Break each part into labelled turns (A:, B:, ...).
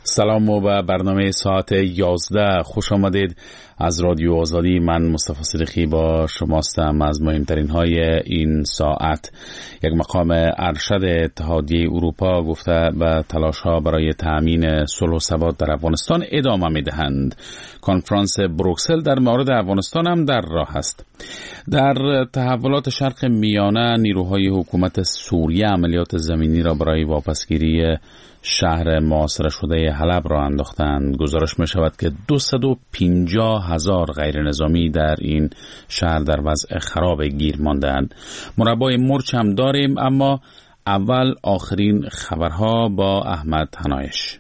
A: سلام و به برنامه ساعت 11 خوش آمدید. از رادیو آزادی من مصطفی صدیقی با شماستم. از مهمترین های این ساعت: یک مقام ارشد اتحادیه اروپا گفته به تلاش ها برای تأمین صلح و ثبات در افغانستان ادامه میدهند. کنفرانس بروکسل در مورد افغانستان هم در راه است. در تحولات شرق میانه، نیروهای حکومت سوریه عملیات زمینی را برای واپسگیری شهر محاصره شده حلب را انداختند. گزارش می شود که 250,000 غیر نظامی در این شهر در وضع خراب گیر ماندند. مربای مرچ هم داریم، اما اول آخرین خبرها با احمد حنایش.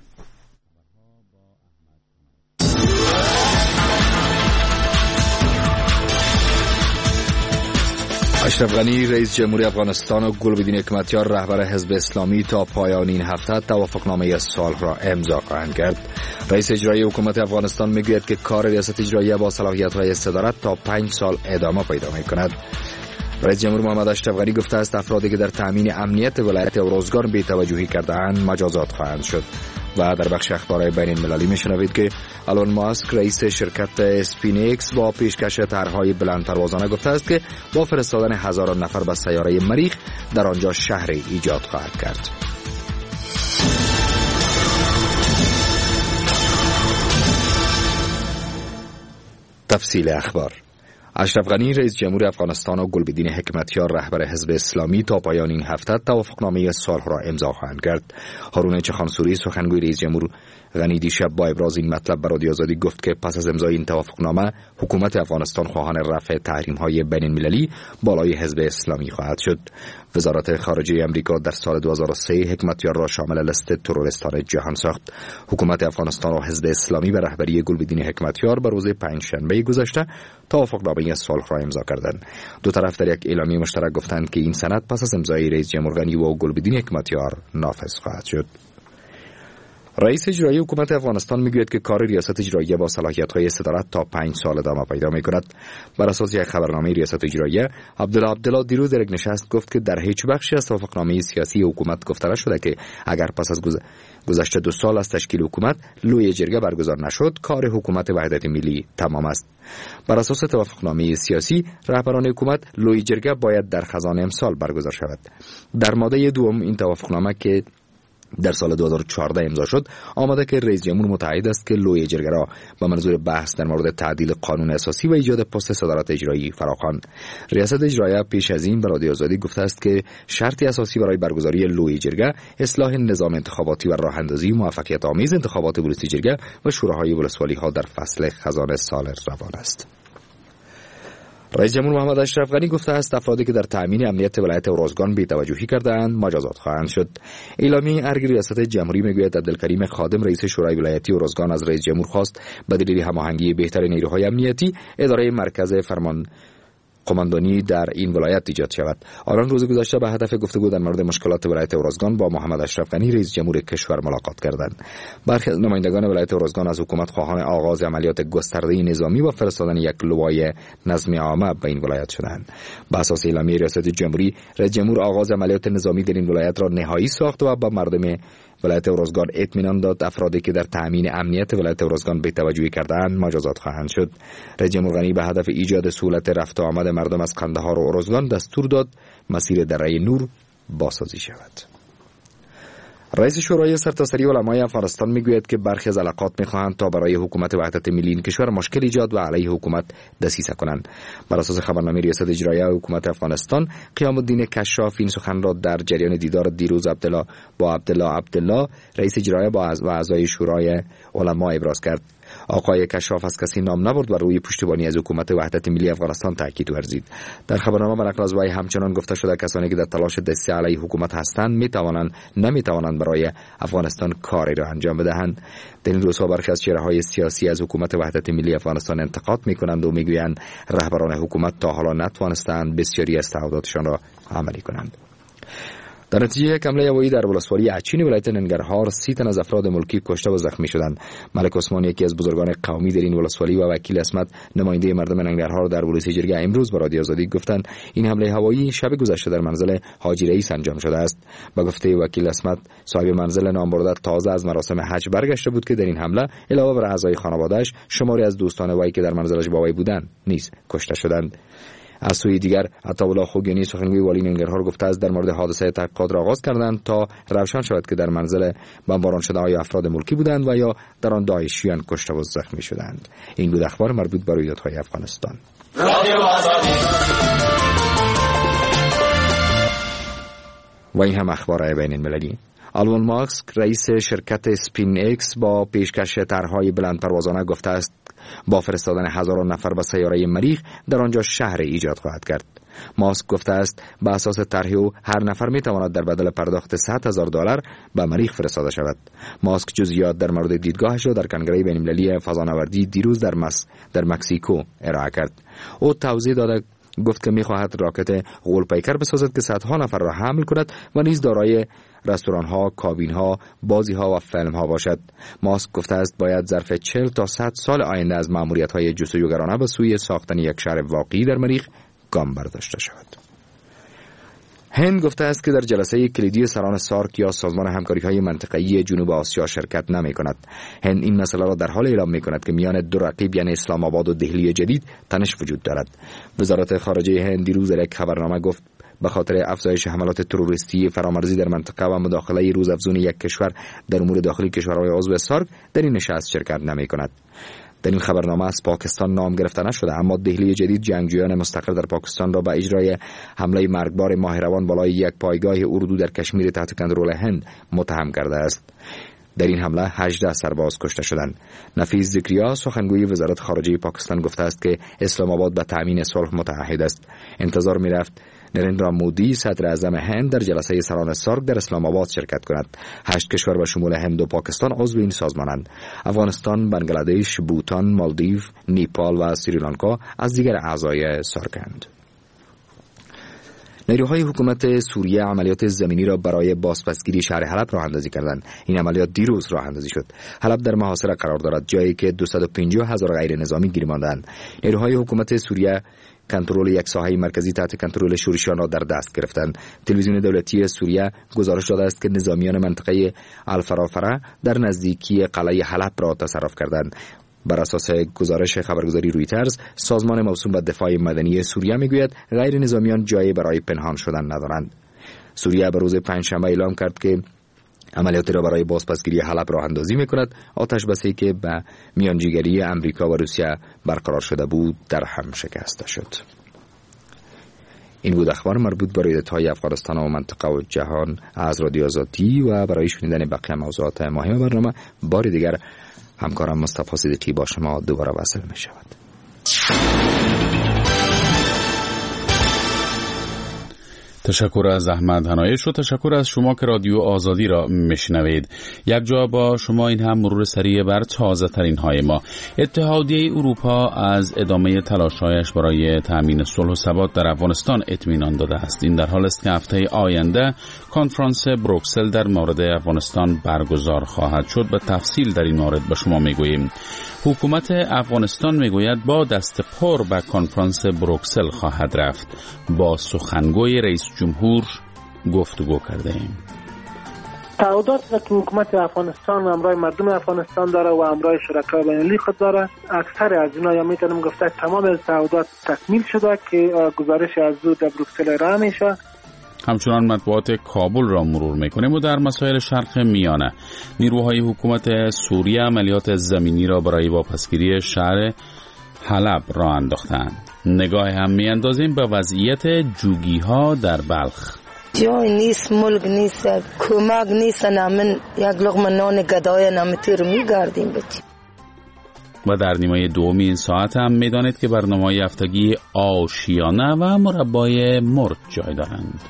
B: اشرف غنی رئیس جمهوری افغانستان و گلبدین حکمتیار رهبر حزب اسلامی تا پایان این هفته توافقنامه صلح را امضا خواهند کرد. رئیس اجرایی حکومت افغانستان میگوید که کار ریاست اجرایی با صلاحیت‌های صدارت تا 5 سال ادامه پیدا می‌کند. رئیس جمهور محمد اشرف غنی گفته است افرادی که در تامین امنیت ولایت اورزگان بی‌توجهی کرده‌اند مجازات خواهند شد. و در بخش اخبارهای بین المللی میشنوید که آلون ماسک رئیس شرکت اسپینکس با پیشکش طرح‌های بلند پروازانه گفته است که با فرستادن هزاران نفر به سیاره مریخ در آنجا شهری ایجاد خواهد کرد. تفصیل اخبار: اشرف غنی رئیس جمهور افغانستان و گلبدین حکمتیار رهبر حزب اسلامی تا پایان این هفته توافقنامه صلح را امضا خواهند کرد. هارون چخانسوری سخنگوی رئیس جمهور غنی دیشب با ابراز این مطلب به رادیو آزادی گفت که پس از امضای این توافقنامه حکومت افغانستان خواهان رفع تحریم‌های بین‌المللی بالای حزب اسلامی خواهد شد. وزارت خارجه امریکا در سال 2003 حکمتیار را شامل لیست تروریستان جهان ساخت. حکومت افغانستان و حزب اسلامی به رهبری گلبدین حکمتیار به روز پنجشنبه گذشته توافقنامه صلح را امضا کردند. دو طرف در یک اعلامیه مشترک گفتند که این سند پس از امضای رئیس جمهور غنی و گلبدین حکمتیار نافذ خواهد شد. رئیس اجرایی حکومت افغانستان میگوید که کار ریاست اجرایی با صلاحیت‌های صدارت تا 5 سال ادامه پیدا می‌کند. بر اساس یک خبرنامه ریاست اجرایی، عبدالله دیروز در یک نشست گفت که در هیچ بخشی از توافقنامه سیاسی حکومت گفته نشده که اگر پس از گذشته 2 سال از تشکیل حکومت لوی جرگه برگزار نشد کار حکومت وحدت ملی تمام است. بر اساس توافقنامه سیاسی رهبران حکومت لوی جرگه باید در خزان امسال برگزار شود. در ماده دوم این توافقنامه که در سال 2014 امضا شد آمده که رئیس جمهور متعهد است که لوی جرگه را به منظور بحث در مورد تعدیل قانون اساسی و ایجاد پست صدارت اجرایی فراخواند. ریاست اجرایی پیش از این به رادیو آزادی گفته است که شرط اساسی برای برگزاری لوی جرگه اصلاح نظام انتخاباتی و راه اندازی موفقیت آمیز انتخابات ولسی جرگه و شوراهای ولسوالی ها در فصل خزان سال روان است. رئیس جمهور محمد اشرف غنی گفته است افرادی که در تأمین امنیت ولایت اورزگان بی‌توجهی کرده‌اند مجازات خواهند شد. اعلامیه ارگ ریاست جمهوری میگوید عبدالکریم خادم رئیس شورای ولایتی اورزگان از رئیس جمهور خواست به دلیل هماهنگی بهتر نیروهای امنیتی اداره مرکز فرمان قماندانی در این ولایت ایجاد شود. آنان روز گذشته به هدف گفتگو در مورد مشکلات ولایت اورزگان با محمد اشرف غنی رئیس جمهور کشور ملاقات کردند. برخی از نمایندگان ولایت اورزگان از حکومت خواهان آغاز عملیات گسترده نظامی و فرستادن یک لوای نظم عامه به این ولایت شدند. بر اساس اعلامیه ریاست جمهوری رئیس جمهور آغاز عملیات نظامی در این ولایت را نهایی ساخت و به مردم ولایت اورزگان اطمینان داد افرادی که در تأمین امنیت ولایت اورزگان بی‌توجهی کرده‌اند مجازات خواهند شد. رئیس جمهور غنی به هدف ایجاد سهولت رفت و آمد مردم از قندهار و اورزگان دستور داد مسیر دره نور بازسازی شود. رئیس شورای سرتاسری علمای افغانستان میگوید که برخی از علاقات میخواهند تا برای حکومت وحدت ملی این کشور مشکل ایجاد و علیه حکومت دسیسه کنند. بر اساس خبرنامه ریاست اجرایی حکومت افغانستان، قیام الدین کشاف این سخن را در جریان دیدار دیروز عبدالله رئیس اجرایی و اعضای شورای علما ابراز کرد. آقای کشاف از کسی نام نبرد و روی پشتیبانی از حکومت وحدت ملی افغانستان تاکید ورزید. در خبرنامه به نقل از وی همچنان گفته شده کسانی که در تلاش دسیسه علیه حکومت هستند نمیتوانند برای افغانستان کاری را انجام بدهند. در این روزها برخی از چهره‌های سیاسی از حکومت وحدت ملی افغانستان انتقاد میکنند و میگویند رهبران حکومت تا حالا نتوانستند بسیاری از تعهداتشان را عملی کنند. در نتیجه یک حمله هوایی در ولسوالی اچین ولایت ننگرهار 30 تن از افراد ملکی کشته و زخمی شدند. ملک عثمان، یکی از بزرگان قومی در این ولسوالی و وکیل اسمت، نماینده مردم ننگرهار، در ورودی جرگه امروز با رادیو آزادی گفتند این حمله هوایی شب گذشته در منزل حاجی رئیس انجام شده است. با گفته وکیل اسمت، صاحب منزل نامبرده تازه از مراسم حج برگشته بود که در این حمله علاوه بر اعضای خانواده‌اش شماری از دوستان وی که در منزلش با وی بودند نیز کشته شدند. از سوی دیگر عطاالله خوگیانی، سخنگوی والی ننگرهار، گفته است در مورد حادثه تحقیقات را آغاز کردند تا روشن شود که در منزل بمباران شده آیا افراد ملکی بودند و یا در آن داعشیان کشته و زخمی شدند. این بود اخبار مربوط به رویدادهای افغانستان. و این هم اخبار بین المللی. آلون ماسک، رئیس شرکت سپین ایکس، با پیشکش طرح‌های بلندپروازانه گفته است با فرستادن هزاران نفر به سیاره مریخ در آنجا شهر ایجاد خواهد کرد. ماسک گفته است به اساس طرح او هر نفر میتواند در بدل پرداخت $100,000 به مریخ فرستاده شود. ماسک جزئیات در مورد دیدگاهش را در کنگره بین‌المللی فضانوردی دیروز در مکزیکو ارائه کرد. او توضیح داده گفت که می‌خواهد راکت غول‌پیکر بسازد که صدها نفر را حمل کند و نیز دارای رستوران‌ها، کابین‌ها، بازی‌ها و فیلم‌ها باشد. ماسک گفته است باید ظرف 40 تا 100 سال آینده از مأموریت‌های جستجوگرانه به سوی ساختن یک شهر واقعی در مریخ گام برداشته شود. هند گفته است که در جلسه کلیدی سران سارک یا سازمان همکاری‌های منطقه‌ای جنوب آسیا شرکت نمی‌کند. هند این مسئله را در حال اعلام می‌کند که میان دو رقیب یعنی اسلام آباد و دهلی جدید تنش وجود دارد. وزارت خارجه هند دیروز در یک خبرنامه گفت به خاطر افزایش حملات تروریستی فرامرزی در منطقه و مداخله روزافزون یک کشور در امور داخلی کشورهای عضو سارک در این نشست شرکت نمی‌کند. در این خبرنامه از پاکستان نام گرفته نشده، اما دهلی جدید جنگجویان مستقر در پاکستان را به اجرای حمله مرگبار ماه روان بالای یک پایگاه اردو در کشمیر تحت کنترل هند متهم کرده است. در این حمله 18 سرباز کشته شدند. نفیس ذکریا، سخنگوی وزارت خارجه پاکستان، گفته است که اسلام آباد به تامین صلح متعهد است. انتظار می‌رفت نریندرا مودی، صدر اعظم هند، در جلسه سران سارک در اسلام آباد شرکت کند. 8 کشور به شمول هند و پاکستان عضو این سازمانند. افغانستان، بنگلادش، بوتان، مالدیو، نیپال و سریلانکا از دیگر اعضای سارکند. نیروهای حکومت سوریه عملیات زمینی را برای بازپسگیری شهر حلب راه اندازی کردند. این عملیات دیروز راه اندازی شد. حلب در محاصره قرار دارد، جایی که 250,000 غیر نظامی گیر مانده‌اند. نیروهای حکومت سوریه کنترل یک ساحه مرکزی تحت کنترل شورشیان را در دست گرفتند. تلویزیون دولتی سوریه گزارش داده است که نظامیان منطقه الفرافره در نزدیکی قلعه حلب را تصرف کردند. بر اساس گزارش خبرگزاری رویترز، سازمان موسوم به دفاع مدنی سوریه میگوید غیر نظامیان جایی برای پنهان شدن ندارند. سوریه به روز پنجشنبه اعلام کرد که عملیاتی را برای بازپسگیری حلب راه اندازی می‌کند. آتش بسی که به میانجیگری امریکا و روسیه برقرار شده بود در هم شکسته شد. این بود اخبار مربوط به رویدادهای افغانستان و منطقه و جهان از رادیو آزادی و برای شنیدن بقیه موضوعات مهم برنامه بار دیگر همکارم مصطفی صدیقی با شما دوباره وصل می‌شود.
A: تشکر از احمد هنایش و تشکر از شما که رادیو آزادی را میشنوید. یک جا با شما این هم مرور سریع بر تازه ترین های ما. اتحادیه اروپا از ادامه تلاش‌هایش برای تأمین صلح و ثبات در افغانستان اطمینان داده است. این در حال است که هفته آینده کنفرانس بروکسل در مورد افغانستان برگزار خواهد شد. به تفصیل در این مورد به شما میگوییم. حکومت افغانستان میگوید با دست پر به کنفرانس بروکسل خواهد رفت. با سخنگوی رئیس جمهور گفتگو کرده ایم.
C: تعهدات که حکومت افغانستان همراه مردم افغانستان داره و همراه شرکای بین‌المللی خود داره، اکثر از اینا یا میتونم گفته تمام از تعهدات تکمیل شده که گزارش از او در بروکسل ارائه میشه.
A: همچنان مطبوعات کابل را مرور میکنیم و در مسائل شرق میانه نیروهای حکومت سوریه عملیات زمینی را برای واپسگیری شهر حلب را انداختند. نگاه هم میاندازیم به وضعیت جوگی ها در بلخ.
D: جای نیست، ملک نیست، کمک نیست، نامن یک لقمه نان گدای نامتی رو میگردیم بچی.
A: و در نیمه دومی این ساعت هم میدانید که برنامه‌های هفتگی آشیانه و مربای مرغ جای دارند.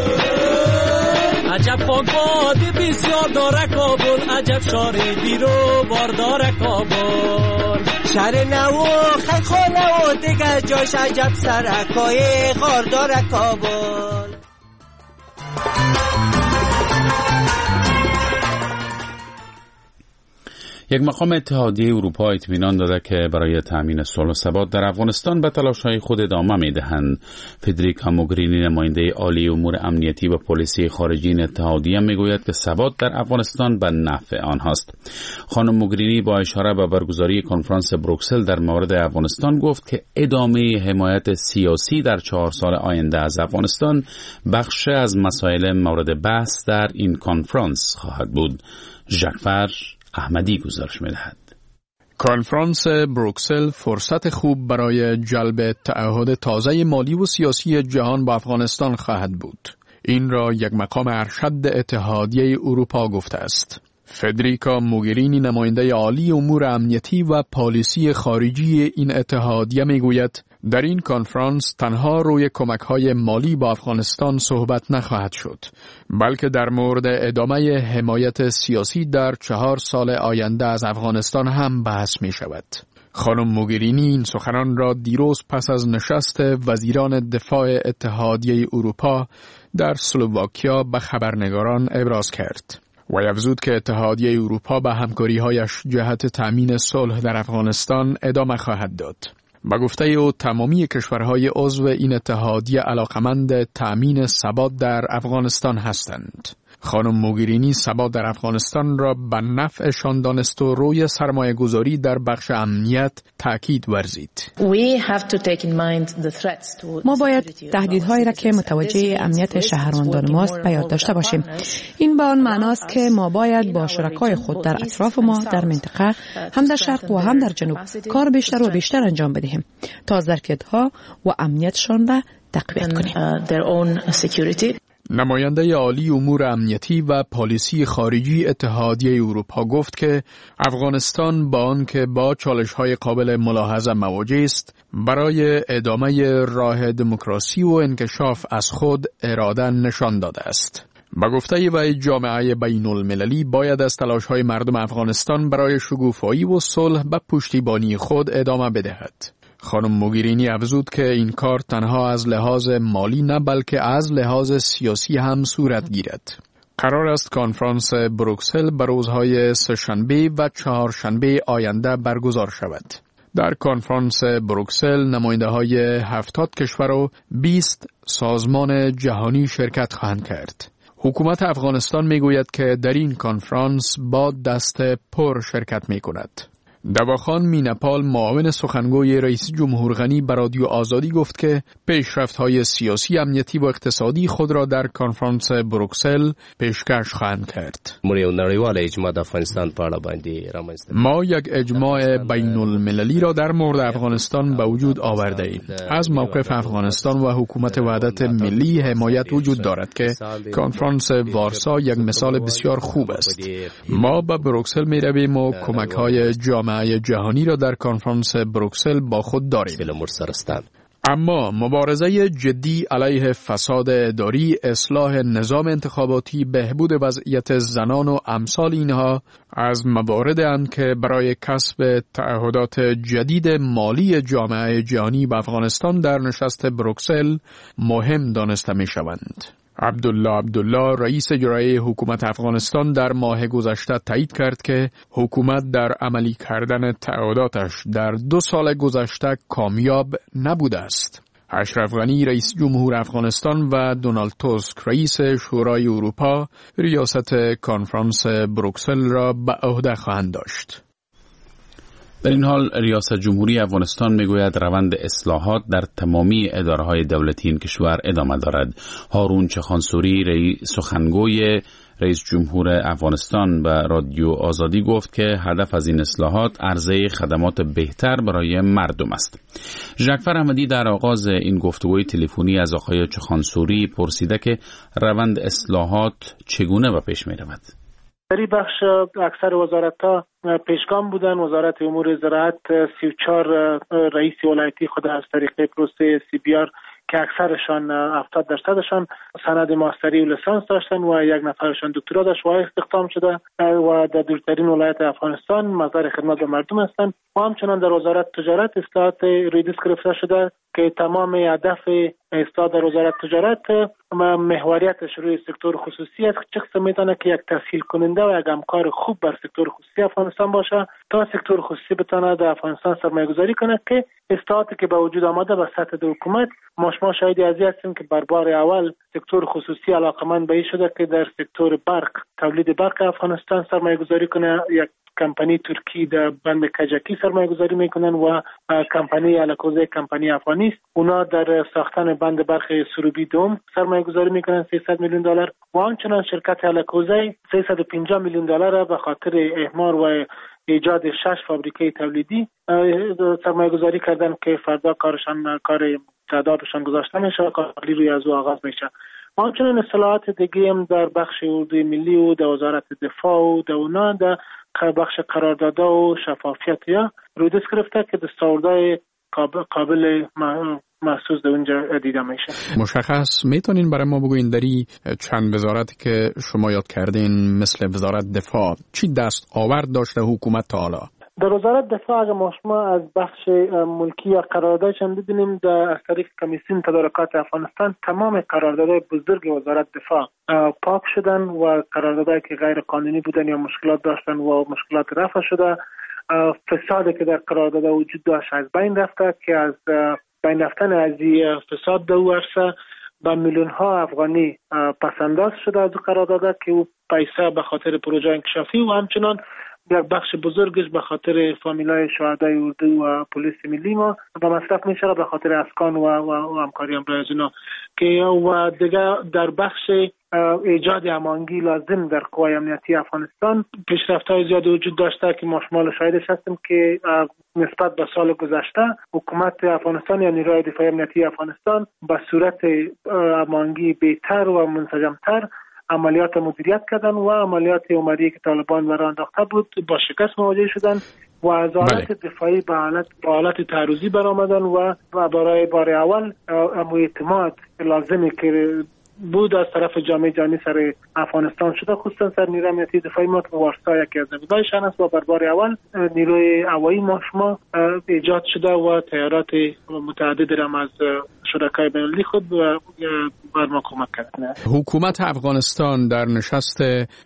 E: عجب فاقباد بسیار داره کابل، عجب شار بیرو بار داره کابل. شهر نو خیخانه و دیگر جاش عجب سرکای غار داره کابل.
A: یک مقام اتحادیه اروپا اطمینان داده که برای تأمین صلح و ثبات در افغانستان به تلاش‌های خود ادامه می‌دهند. فدریکا موگرینی نماینده عالی امور امنیتی و پلیسی خارجی این اتحادیه میگوید که ثبات در افغانستان به نفع آنهاست. خانم موگرینی با اشاره به برگزاری کنفرانس بروکسل در مورد افغانستان گفت که ادامه حمایت سیاسی در 4 سال آینده از افغانستان بخش از مسائل مورد بحث در این کنفرانس خواهد بود. ژکفر احمدی گزارش می‌دهد.
F: کنفرانس بروکسل فرصت خوب برای جلب تعهد تازه مالی و سیاسی جهان با افغانستان خواهد بود. این را یک مقام ارشد اتحادیه اروپا گفته است. فدریکا موگرینی نماینده عالی امور امنیتی و پالیسی خارجی این اتحادیه میگوید در این کنفرانس تنها روی کمک‌های مالی با افغانستان صحبت نخواهد شد، بلکه در مورد ادامه حمایت سیاسی در 4 سال آینده از افغانستان هم بحث می شود. خانم موگرینی این سخنان را دیروز پس از نشست وزیران دفاع اتحادیه اروپا در اسلوواکیا به خبرنگاران ابراز کرد و افزود که اتحادیه اروپا به همکاری‌هایش جهت تأمین صلح در افغانستان ادامه خواهد داد. با گفته او تمامی کشورهای عضو این اتحادیه علاقمند تأمین ثبات در افغانستان هستند. خانم موگرینی ثبات در افغانستان را به نفعشان دانست و روی سرمایه گذاری در بخش امنیت تاکید ورزید.
G: ما باید تهدیدهایی را که متوجه امنیت شهروندان ماست به یاد داشته باشیم. این به آن معناست که ما باید با شرکای خود در اطراف ما در منطقه هم در شرق و هم در جنوب کار بیشتر و بیشتر انجام بدهیم تا ظرفیت‌ها و امنیتشان را تقویت کنیم.
F: نماینده عالی امور امنیتی و پالیسی خارجی اتحادیه اروپا گفت که افغانستان با آنکه با چالش‌های قابل ملاحظه مواجه است، برای ادامه راه دموکراسی و انکشاف از خود اراده نشان داده است. با گفته وی جامعه بین‌المللی باید از تلاش‌های مردم افغانستان برای شکوفایی و صلح به پشتیبانی خود ادامه بدهد. خانم موگرینی افزود که این کار تنها از لحاظ مالی نه بلکه از لحاظ سیاسی هم صورت گیرد. قرار است کنفرانس بروکسل به روزهای سه‌شنبه و چهارشنبه آینده برگزار شود. در کنفرانس بروکسل نماینده‌های 70 کشور و 20 سازمان جهانی شرکت خواهند کرد. حکومت افغانستان میگوید که در این کنفرانس با دست پر شرکت می‌کند. دواخان مینپال معاون سخنگوی رئیس جمهور غنی به رادیو آزادی گفت که پیشرفت‌های سیاسی، امنیتی و اقتصادی خود را در کنفرانس بروکسل پیشکش خواهند کرد. ما یک اجماع بین‌المللی را در مورد افغانستان به وجود آورده ایم. از موقف افغانستان و حکومت وحدت ملی حمایت وجود دارد که کنفرانس وارسا یک مثال بسیار خوب است. ما به بروکسل می رویم و کمک‌های جامعه جهانی را در کنفرانس بروکسل با خود داریم. اما مبارزه جدی علیه فساد اداری، اصلاح نظام انتخاباتی، بهبود وضعیت زنان و امثال اینها از مواردند که برای کسب تعهدات جدید مالی جامعه جهانی به افغانستان در نشست بروکسل مهم دانسته می شوند. عبدالله رئیس اجرایی حکومت افغانستان در ماه گذشته تایید کرد که حکومت در عملی کردن تعهداتش در 2 سال گذشته کامیاب نبوده است. اشرف غنی رئیس جمهور افغانستان و دونالد توسک رئیس شورای اروپا ریاست کنفرانس بروکسل را به عهده خواهند داشت.
A: در این حال ریاست جمهوری افغانستان میگوید روند اصلاحات در تمامی اداره‌های دولتی این کشور ادامه دارد. هارون چخانسوری سخنگوی رئیس جمهور افغانستان به رادیو آزادی گفت که هدف از این اصلاحات عرضه خدمات بهتر برای مردم است. ژکفر احمدی در آغاز این گفتگوی تلفنی از آقای چخانسوری پرسیده که روند اصلاحات چگونه به پیش می‌رود.
C: در این بخش اکثر وزارت‌ها پیشگام بودن. وزارت امور زراعت 34 رئیس ولایتی خود از طریق پروسه CBR که اکثرشان 70% سند ماستری و لیسانس داشتن و 1 نفرشان دکترا داشت و استخدام شده و در دورترین ولایت افغانستان مصدر خدمت به مردم هستند. و همچنان در وزارت تجارت اصلاحات روی دست گرفته شده که تمام هدف ایستاد در وزارت تجارت محوریتش روی سکتور خصوصی است. چه قسم میتونه که یک تسهیل کننده و یک همکار خوب بر سکتور خصوصی افغانستان باشه تا سکتور خصوصی بتونه در افغانستان سرمایه گذاری کنه که اصلاحاتی که به وجود آمده به سطح حکومت ما شاهد ازی هستیم که بر بار اول سکتور خصوصی علاقمند به این شده که در سکتور برق تولید برق افغانستان سرمایه گذاری کنه. یک کمپانی ترکی در بند کجکی سرمایه گذاری میکنن و کمپانی الکوزه کمپانی افغانی است. اونا در ساختن بند برق سروبی دوم سرمایه گذاری میکنن $300 میلیون و همچنان شرکت الکوزه $350 میلیون به خاطر احمار و ایجاد 6 فابریکه تولیدی سرمایه گذاری کردن که فردا کار تعدادشان گذاشته میشه، کاری روی از او آغاز میشه. همچنین اصلاحات دیگه هم در بخش اردوی ملی و در وزارت دفاع و در اونا در بخش قرارداد و شفافیت یا روی دست گرفته که دستاوردهای قابل محسوس در اونجا دیده میشه.
F: مشخص میتونین برای ما بگوین دری چند وزارتی که شما یاد کردین مثل وزارت دفاع چی دست آورد داشته حکومت تا حالا؟
C: در وزارت دفاع اگر شما از بخش ملکی یا قراردادش هم ببینیم از طریق کمیسیون تدارکات افغانستان تمام قراردادهای بزرگ وزارت دفاع پاک شدن و قراردادهایی که غیر قانونی بودن یا مشکلات داشتن و مشکلات رفع شده. فسادی که در قرارداد وجود داشت از بین رفته که از بین رفتن از فساد در ورسه با میلیون ها افغانی پسنداز شده از قرارداد که او پیسه به خاطر پروژه انکشافی و همچنان در بخش بزرگش به خاطر فامیلای شهدای اردو و پلیس ملی ما به مصرف میشه به خاطر اسکان و همکاری همراه از اینا که و دیگه در بخش ایجاد امانگی لازم در قوای امنیتی افغانستان پیشرفت‌های زیاد وجود داشته که ما شمال شاهدش هستیم که نسبت به سال گذشته حکومت افغانستان یا نیروهای دفاعی امنیتی افغانستان به صورت امانگی بهتر و منسجمتر عملیات مدیریت کردن و عملیات عمری که طالبان برای انداخته بود با شکست مواجه شدن و از حالت دفاعی به حالت تعرضی برآمدن و برای بار اول اعتماد لازمی که بود از طرف جامعه جهانی سر افغانستان شده، خصوصا سر نیروی امنیتی دفاعی ما که وارسا یکی از نمودهایشان است و بر بار اول نیروی هوایی ما ایجاد شده و طیارات متعدد را از شرکای بین‌المللی خود بر ما کمک کردن.
F: حکومت افغانستان در نشست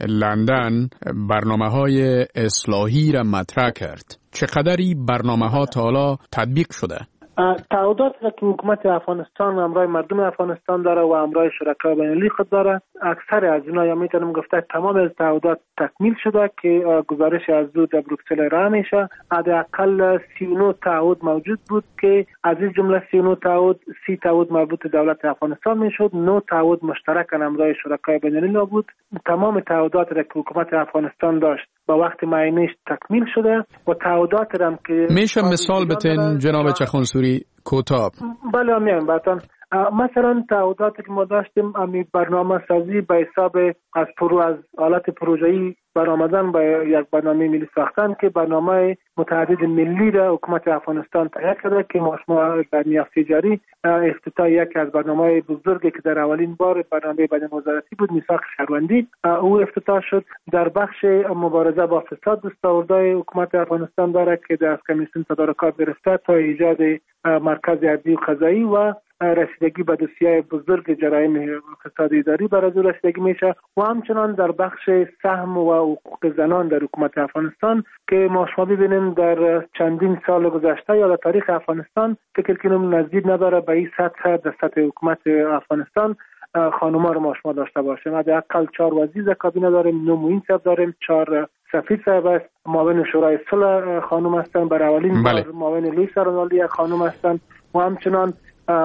F: لندن برنامه‌های اصلاحی را مطرح کرد. چقدری برنامه‌ها تا حالا تطبیق شده؟
C: تعهدات که حکومت افغانستان همراه مردم افغانستان داره و همراه شرکای بین‌المللی خود داره اکثر از اینا یا میتونم گفته تمام از تعهدات تکمیل شده که گزارش از او در بروکسل ارائه میشه. حداقل 39 تعهد موجود بود که از این جمله 39 تعهد 30 تعهد مربوط دولت افغانستان میشد، 9 تعهد مشترک همراه شرکای بین‌المللی بود. تمام تعهدات را که حکومت افغانستان داشت با وقت معینش تکمیل شده و تعهدات هم که
F: میشه مثال بتین جناب چخانسوری کوتاه؟
C: بله میام براتون. مثلا تعهداتی که ما داشتیم برنامه سازی به حساب از حالت پروژه‌ای برآمدن به یک برنامه ملی ساختن که برنامه متعدد ملی را حکومت افغانستان تهیه کرده که ما در میافته جاری افتتاح یک از برنامه بزرگی که در اولین بار برنامه بین وزارتی بود میثاق شهروندی او افتتاح شد. در بخش مبارزه با فساد دستاوردهای حکومت افغانستان داره که در کمیسیون تدارکات گرفته تا ایجاد مرکز عدلی و قضایی و رسیدگی به دوسیه بزرگ جرایم فساد اداری بر از رسیدگی میشه و همچنان در بخش سهم و حقوق زنان در حکومت افغانستان که ما شما ببینیم در چندین سال گذشته یا در تاریخ افغانستان فکر کنم نزدیک نداره به این سطح در سطح حکومت افغانستان خانوما رو ما شما داشته باشیم. حداقل 4 وزیر کابینه داریم، 9 معین صاحب داریم، 4 سفیر صاحب است، معاون شورای صلح خانم هستن، برای اولین بار معاون لوی سرانالی خانم هستن و همچنان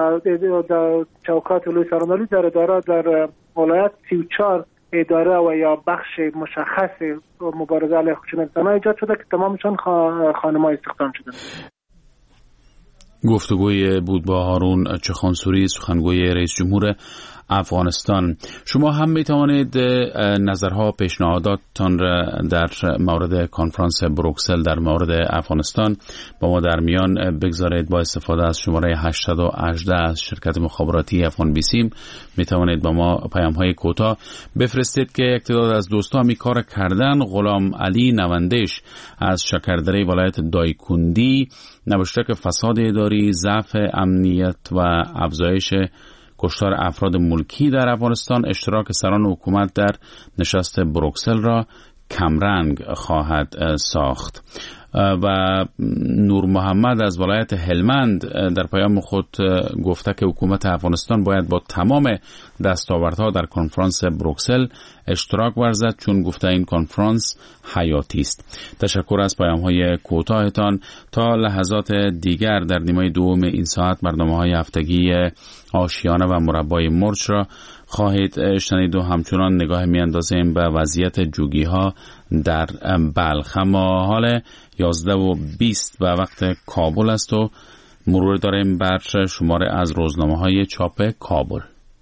C: در چوکات لوی سرانالی در اداره در ولایت 34 اداره و یا بخش مشخص مبارزه علیه خشونت زنان ایجاد شده که تمامشان خانم‌ها استخدام شدن.
A: گفتگوی بود با هارون چخانسوری، سخنگوی رئیس جمهور افغانستان. شما هم می توانید نظرها پیشنهاداتتان را در مورد کنفرانس بروکسل در مورد افغانستان با ما در میان بگذارید. با استفاده از شماره 818 از شرکت مخابراتی افغان بیسیم می توانید با ما پیام های کوتاه بفرستید که یک تعداد از دوستان می کار کردن. غلام علی نوندش از شکردره ولایت دایکندی نوشته که فساد اداری، ضعف امنیت و افزایش کشتار افراد ملکی در افغانستان اشتراک سران حکومت در نشست بروکسل را کمرنگ خواهد ساخت. و نور محمد از ولایت هلمند در پیام خود گفته که حکومت افغانستان باید با تمام دستاوردها در کنفرانس بروکسل اشتراک ورزد، چون گفته این کنفرانس حیاتی است. تشکر از پیام‌های کوتاهتان. تا لحظات دیگر در نیمه دوم این ساعت برنامه‌های هفتگی آشیانه و مربای مرچ را خواهید شنید و همچنان نگاه می‌اندازیم به وضعیت جوگی‌ها در بلخ. اما حال 11:20 و وقت کابل است و مرور داریم بر شماره از روزنامه‌های چاپ کابل.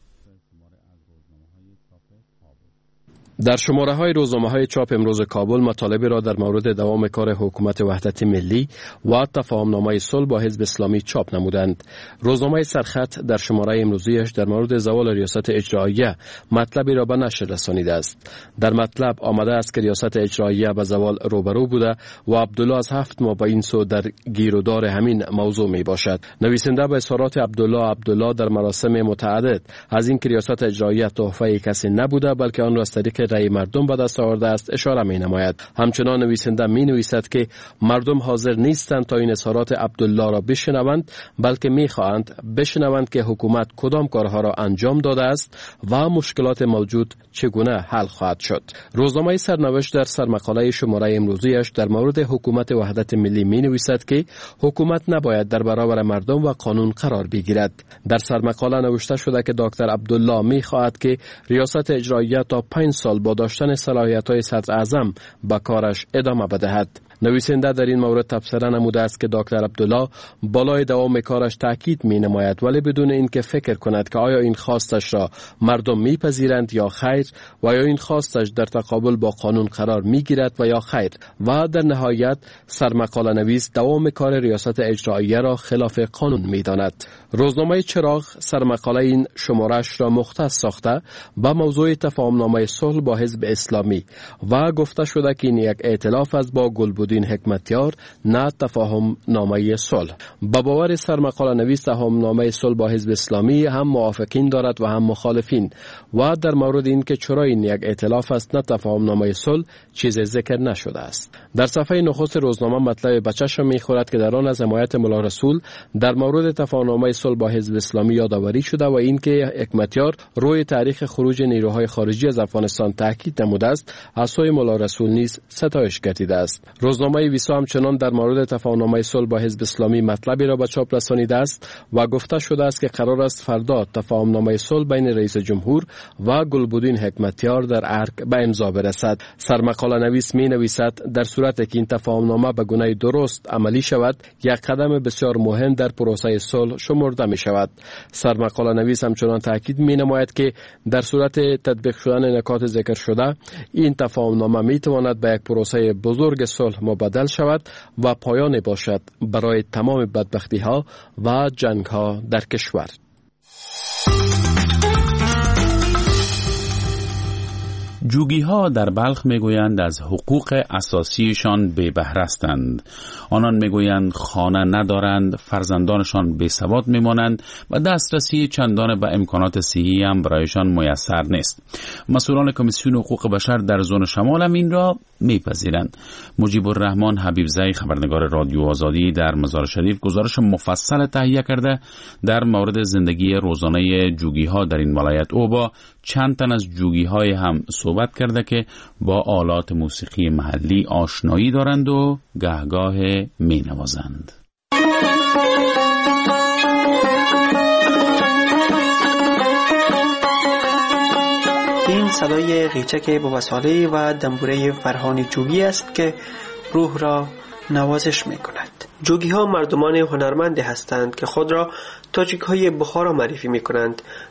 H: در شماره‌های روزنامه‌های چاپ امروز کابل مطالبی را در مورد دوام کار حکومت وحدت ملی و تفاهمنامه صلح با حزب اسلامی چاپ نمودند. روزنامه سرخط در شماره امروزیش در مورد زوال ریاست اجراییه مطلبی را به نشر رسانیده است. در مطلب آمده است که ریاست اجراییه به زوال روبرو بوده و عبدالله از 7 ماه به این سو در گیرودار همین موضوع می باشد. نویسنده به اظهارات عبدالله در مراسم متعدد از این که ریاست اجراییه تحفه کسی نبوده بلکه آن را از طریق رأی مردم به دست آورده است اشاره می نماید. همچنان نویسنده می نویسد که مردم حاضر نیستند تا این اظهارات عبدالله را بشنوند بلکه می خواهند بشنوند که حکومت کدام کارها را انجام داده است و مشکلات موجود چگونه حل خواهد شد. روزنامه سرنوشت در سرمقاله شماره امروزیش در مورد حکومت وحدت ملی می نویسد که حکومت نباید در برابر مردم و قانون قرار بگیرد. در سرمقاله نوشته شده که دکتر عبدالله می خواهد که ریاست اجراییه تا 5 سال با داشتن صلاحیت‌های صدر اعظم به کارش ادامه بدهد. نویسنده در این مورد تبصره نموده است که دکتر عبدالله بالای دوام کارش تاکید می نماید ولی بدون اینکه فکر کند که آیا این خواستش را مردم میپذیرند یا خیر و یا این خواستش در تقابل با قانون قرار می گیرد و یا خیر. و در نهایت سرمقاله نویس دوام کار ریاست اجراییه را خلاف قانون می داند. روزنامه چراغ سرمقاله این شمارش را مختص ساخته با موضوع تفاهمنامه صلح با حزب اسلامی و گفته شده که این یک ائتلاف است با گلبدین حکمتیار نه تفاهمنامه صلح. با باور سرمقاله نویس تفاهمنامه صلح با حزب اسلامی هم موافقین دارد و هم مخالفین و در مورد این که چرا این یک ائتلاف است نه تفاهمنامه صلح چیز ذکر نشده است. در صفحه نخست روزنامه مطلب به چشم می‌خورد که در آن از حمایت ملا رسول در مورد تفاهمنامه صلح با حزب اسلامی یادآوری شده و اینکه حکمتیار روی تاریخ خروج نیروهای خارجی از افغانستان تاکید نموده است، از سوی ملا رسول نیز ستایش گردیده است. روزنامه ویسا همچنان در مورد تفاهمنامه صلح با حزب اسلامی مطلبی را به چاپ رسانیده است و گفته شده است که قرار است فردا تفاهمنامه صلح بین رئیس جمهور و گلبدین حکمتیار در ارگ به امضا برسد. سرمقاله نویس می نویسد در صورتی که این تفاهمنامه به گونه درست عملی شود یک قدم بسیار مهم در پروسه صلح شمرده می شود. سرمقاله نویس همچنان تاکید می نماید که در صورت تطبیق شدن نکات ذکر شده این تفاهمنامه می تواند به یک پروسه بزرگ صلح مبدل شود و پایان باشد برای تمام بدبختی ها و جنگ ها در کشور.
A: جوگی ها در بلخ میگویند از حقوق اساسیشان بی بهره هستند. آنان میگویند خانه ندارند، فرزندانشان بی سواد میمانند و دسترسی چندان به امکانات صحی هم برایشان میسر نیست. مسئولان کمیسیون حقوق بشر در زون شمال هم این را میپذیرند. مجیب الرحمن حبیبزئی خبرنگار رادیو آزادی در مزار شریف گزارش مفصل تهیه کرده در مورد زندگی روزانه جوگی ها در این ولایت. او با چند تن از جوگی های هم صحبت کرده که با آلات موسیقی محلی آشنایی دارند و گهگاه می نوازند.
I: این صدای قیچک باباساله و دنبوره فرهان جوگی است که روح را نوازش می کند. جوگی ها مردمان هنرمند هستند که خود را تاجیک های بخارا معرفی می کنند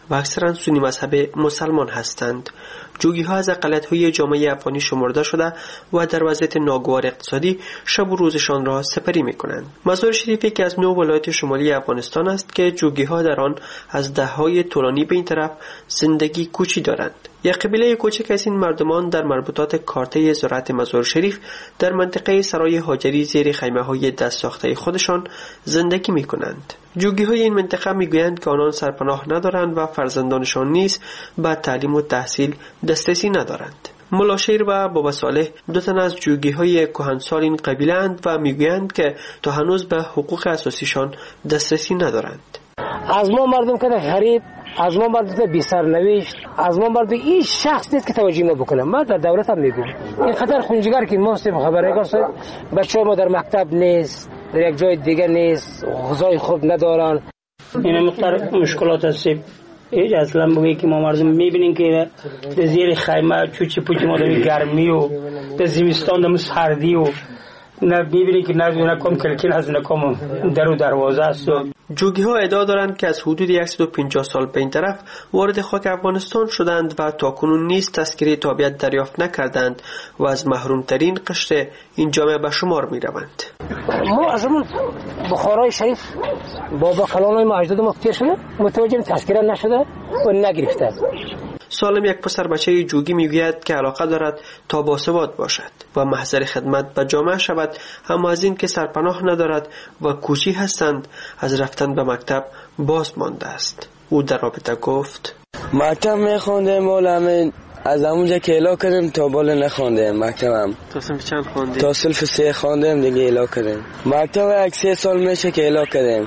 I: و اکثرا سنی مذهب مسلمان هستند. جوگی ها از اقلیت‌های جامعه افغانی شمرده شده و در وضعیت ناگوار اقتصادی شب و روزشان را سپری می‌کنند. مزار شریف یکی از 9 ولایت شمالی افغانستان است که جوگی ها در آن از دهه‌های طولانی به این طرف زندگی کوچی دارند. یک قبیله کوچک از این مردمان در مربوطات کارته زراعت مزار شریف در منطقه سرای هاجری زیر خیمه‌های دست ساخته خودشان زندگی می‌کنند. جوگی های این منطقه میگویند که آنان سرپناه ندارند و فرزندانشان نیز به تعلیم و تحصیل دسترسی ندارند. ملا شیر و بابا صالح دو تن از جوگی های کهنسال این قبیله اند و میگویند که تا هنوز به حقوق اساسیشان دسترسی ندارند.
J: از ما مردم که غریب، از ما مردم بی سرنوشت، از ما مردم این شخص نیست که توجه ما بکنه. من در دولت هم میگم این خطر خونجگر که ما هستیم خبرنگار هستیم، بچه‌ها ما در مکتب نیست، در یک جای دیگه نیست، غذای خوب ندارن.
K: این مقدار مشکلات هست. اصلا بگی که ما مردم میبینیم که در زیر خیمه چوچی پوچی ما در گرمی و در زمستان در سردی و میبینیم که نه کم کلکین از نه کم در و دروازه است.
I: جوگی ها ادعا دارند که از حدود 150 سال به این طرف وارد خاک افغانستان شدند و تاکنون نیز تذکره تابعیت دریافت نکردند و از محرومترین قشر این جامعه به شمار می روند.
J: ما از اون بخارای شریف بابا کلانای ما اجداد ما پیر شده، متوجه تذکره نشده و نگرفته.
I: سالم یک پسر بچه جوگی میگوید که علاقه دارد تا باثبات باشد و محضر خدمت به جامعه شود، اما از این که سرپناه ندارد و کوچی هستند از رفتن به مکتب باز مانده است. او در رابطه گفت
L: مکتب میخوندم ولامن از همونجا که اعلا کردم تا بالا نخوندم مکتبم.
I: تا صنف چند خوندی؟
L: تا صنف 3 خوندم دیگه اعلا کردم. مکتب 3 سال میشه که اعلا کردم.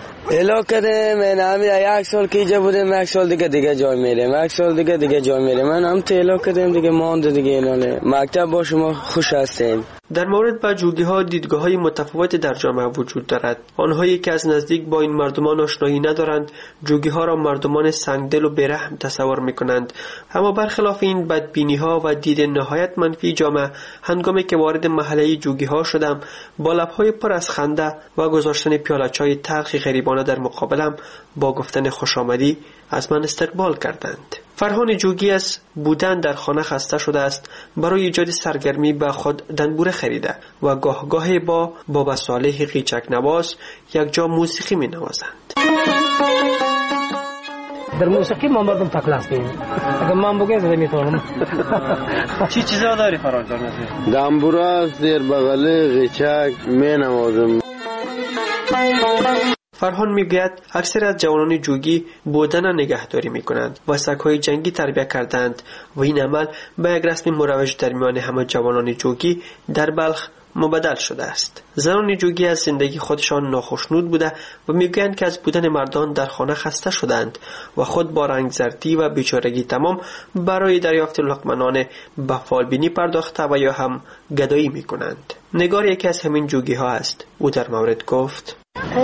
L: من همین 1 سال که اینجا بودم 1 سال دیگه جای میرم، 1 سال دیگه جای میرم. من هم اعلا کردم دیگه ماند دیگه اعلا. مکتب با شما خوش هستیم.
I: در مورد با جوگی ها دیدگاه های متفاوت در جامعه وجود دارد. آنهایی که از نزدیک با این مردمان آشنایی ندارند جوگی ها را مردمان سنگدل و بیرحم تصور میکنند، اما برخلاف این بدبینی ها و دید نهایت منفی جامعه، هنگامی که وارد محله جوگی ها شدم با لبهای پر از خنده و گذاشتن پیاله چای تلخ غریبانه در مقابلم با گفتن خوش آمدی از من استقبال کردند. فرهان جوگی از بودن در خانه خسته شده است. برای ایجاد سرگرمی به خود دنبوره خریده و گاه گاهی با بابا صالح قیچک نواز یک جا موسیقی می نوازند.
J: در موسیقی ما مردم تکل هستیم. اگر من بگم زده میتونم.
I: چی چیزا داری فرهان جان؟
L: دنبوره زیر بغل قیچک می نوازم.
I: فرهان میگوید اکثر از جوانان جوگی بودن نگهداری میکنند و سگ‌های جنگی تربیت کردند و این عمل به یک رسم مروج در میان همه جوانان جوگی در بلخ مبدل شده است. زنان جوگی از زندگی خودشان ناخشنود بوده و میگویند که از بودن مردان در خانه خسته شدند و خود با رنگ زردی و بیچارگی تمام برای دریافت لقمه نان به فالبینی پرداخته و یا هم گدایی میکنند. نگار یکی از همین جوگی ها است. او در مورد گفت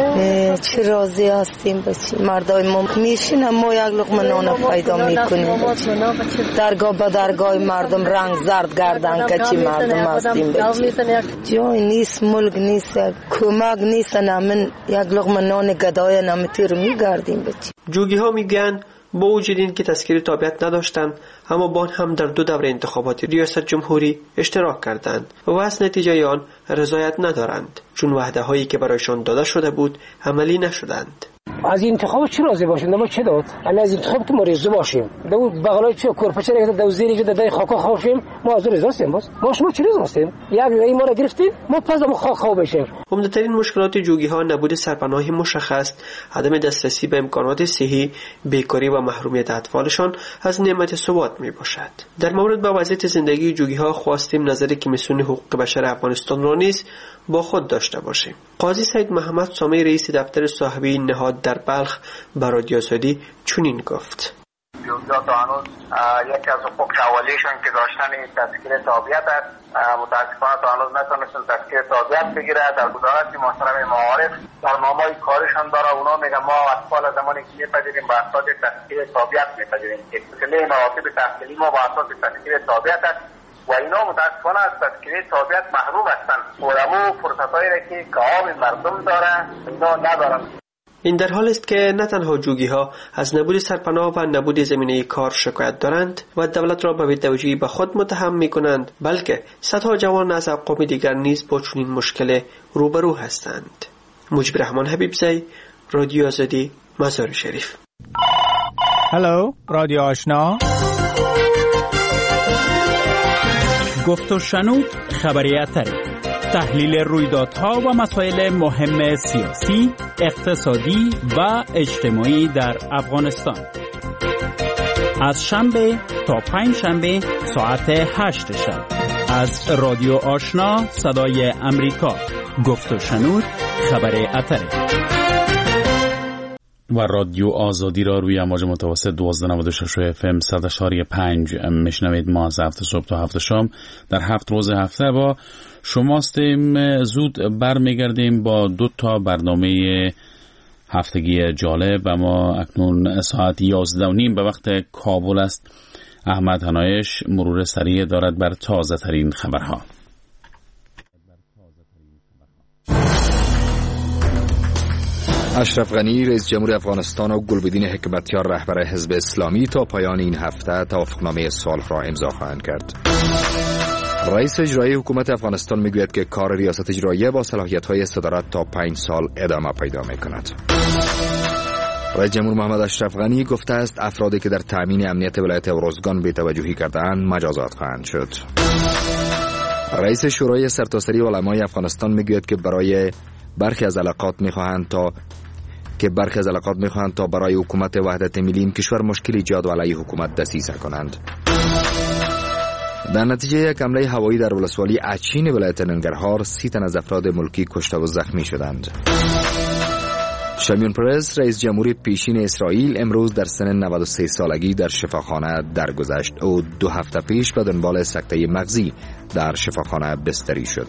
D: چه راضی هستیم بچی مردای ما میشینم ما یک لقمه نان پیدا میکنیم درگاه با درگاه مردم رنگ زرد گردن که چی مردم هستیم بچی جای نیست ملک نیست کمک نیست نمن یک لقمه نان گدای نمتی رو میگردیم بچی.
I: جوگی ها میگن با وجود این که تذکره تابعیت نداشتند اما با هم در 2 دوره انتخابات ریاست جمهوری اشتراک کردند و از نتیجه آن رضایت ندارند چون وعده هایی که برایشان داده شده بود عملی نشدند.
J: از این انتخاب چه راضی باشیم؟ ما چه داد؟ از این انتخاب تو رضا باشیم. دو بغلای چه کورپچه که دو زیری که دای خاک خوشیم ما از رضا هستیم. باز ما شما چه رضا هستیم؟ یک این ما را گرفتیم ما پس ما خاک خو بشیم.
I: عمده‌ترین مشکلات جوگی ها نبود سرپناهی مشخص، عدم دسترسی به امکانات صحی، بیکاری و محرومیت اطفالشان از نعمت ثبات می باشد. در مورد با وضعیت زندگی جوگی ها خواستیم نظر کمیسیون حقوق بشر افغانستان را نیز با خود داشته باشیم. قاضی سید محمد سامی رئیس دفتر صاحبی این نهاد در بلخ به رادیو آزادی چنین گفت:
M: جوگی‌ها تا هنوز یکی از حقوق اولیه‌شان که داشتن تذکره تابعیت است، متاسفانه تا هنوز نتونستن تذکره تابعیت بگیره. در وزارت محترم معارف برنامه‌های کارشان داره، اونا میگن ما اطفال زمانی که میپذیریم با اساس تذکره تابعیت میپذیریم که کلی مراتب تحصیلی ما با اساس تذکره تابعیت است و اینا متاسفانه از تذکره تابعیت محروم هستند و فرصتایی را که عام مردم داره اینا ندارن.
I: این در حال است که نه تنها جوگی‌ها از نبود سرپناه و نبود زمینه کار شکایت دارند و دولت را به بی‌توجهی به خود متهم می‌کنند، بلکه صدها جوان از اقوام دیگر نیز با چنین مشکل روبرو هستند. مجیب رحمان حبیبزی، رادیو آزادی، مزار شریف.
N: هلو، رادیو آشنا. گفت و شنود خبری اتری. تحلیل رویدادها و مسائل مهم سیاسی، اقتصادی و اجتماعی در افغانستان. از شنبه تا پنج شنبه ساعت 8 شب از رادیو آشنا صدای امریکا. گفت و شنود خبری اتری.
A: و رادیو آزادی را روی امواج متوسط 1296 FM 100.5 میشنوید. ما از 7 صبح تا 7 شام در 7 روز هفته با شما هستیم. زود برمیگردیم با 2 تا برنامه هفتگی جالب و ما اکنون ساعت 11:30 به وقت کابل است. احمد هنایش مرور سریع دارد بر تازه ترین خبرها.
B: اشرف غنی رئیس جمهور افغانستان و گلبدین حکمتیار رهبر حزب اسلامی تا پایان این هفته توافقنامه صلح را امضا خواهند کرد. رئیس اجرایی حکومت افغانستان میگوید که کار ریاست اجرایی با صلاحیت‌های صدارت تا 5 سال ادامه پیدا می‌کند. رئیس جمهور محمد اشرف غنی گفته است افرادی که در تامین امنیت ولایت اروزگان بی‌توجهی کرده‌اند مجازات خواهند شد. رئیس شورای سرتاسری علمای افغانستان میگوید که برخی از علاقات می‌خواهند تا برای حکومت وحدت ملی این کشور مشکل ایجاد و علیه حکومت دسیسه کنند. در نتیجه یک حمله هوایی در ولسوالی اچین ولایت ننگرهار 30 تن از افراد ملکی کشته و زخمی شدند. شمیون پرز رئیس جمهوری پیشین اسرائیل امروز در سن 93 سالگی در شفاخانه درگذشت. او 2 هفته پیش به دنبال سکته مغزی در شفاخانه بستری شد.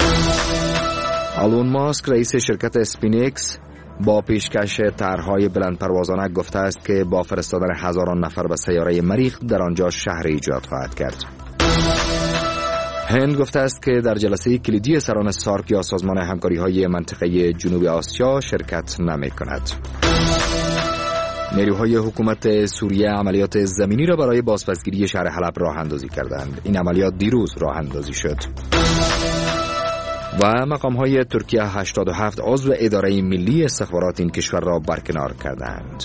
B: آلون ماسک رئیس شرکت اسپینکس با پیشکش طرح‌های بلندپروازانه گفته است که با فرستادن هزاران نفر به سیاره مریخ در آنجا شهر ایجاد خواهد کرد. هند گفته است که در جلسه کلیدی سران سارک یا سازمان همکاری‌های منطقه جنوب آسیا شرکت نمی‌کند. نیروهای حکومت سوریه عملیات زمینی را برای بازپسگیری شهر حلب راه اندازی کردند. این عملیات دیروز راه اندازی شد. و مقام‌های ترکیه 87 عضو اداره ملی استخبارات این کشور را برکنار کردند.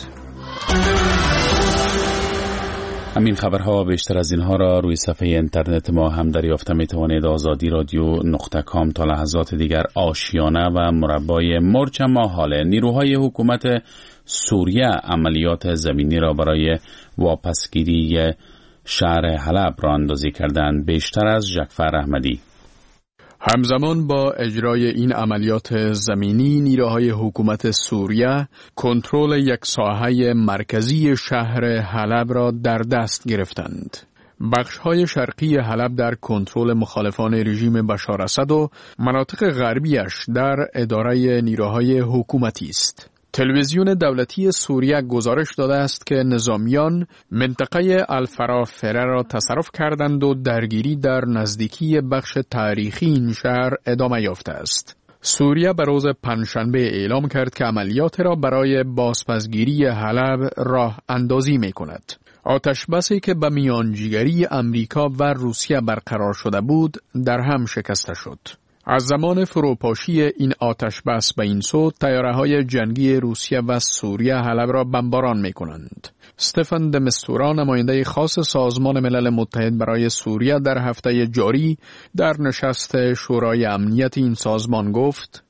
A: همین خبرها بیشتر از اینها را روی صفحه اینترنت ما هم دریافت می‌توانید. azadi.radio.com. تا لحظات دیگر آشیانه و مربای مرچ ما حاله. نیروهای حکومت سوریه عملیات زمینی را برای واپسگیری شهر حلب راه اندازی کردند. بیشتر از جعفر احمدی.
F: همزمان با اجرای این عملیات زمینی، نیروهای حکومت سوریه کنترل یک ساحه مرکزی شهر حلب را در دست گرفتند. بخش‌های شرقی حلب در کنترل مخالفان رژیم بشار اسد و مناطق غربیش در اداره نیروهای حکومتی است. تلویزیون دولتی سوریه گزارش داده است که نظامیان منطقه الفرافره را تصرف کردند و درگیری در نزدیکی بخش تاریخی این شهر ادامه یافته است. سوریه به روز پنجشنبه اعلام کرد که عملیات را برای بازپسگیری حلب راه اندازی می کند. آتش بسی که به میانجیگری امریکا و روسیه برقرار شده بود در هم شکسته شد. از زمان فروپاشی این آتش بس به این سو، طیاره‌های جنگی روسیه و سوریه حلب را بمباران می‌کنند. استفان د مستورا، نماینده خاص سازمان ملل متحد برای سوریه، در هفته جاری در نشست شورای امنیت این سازمان گفت: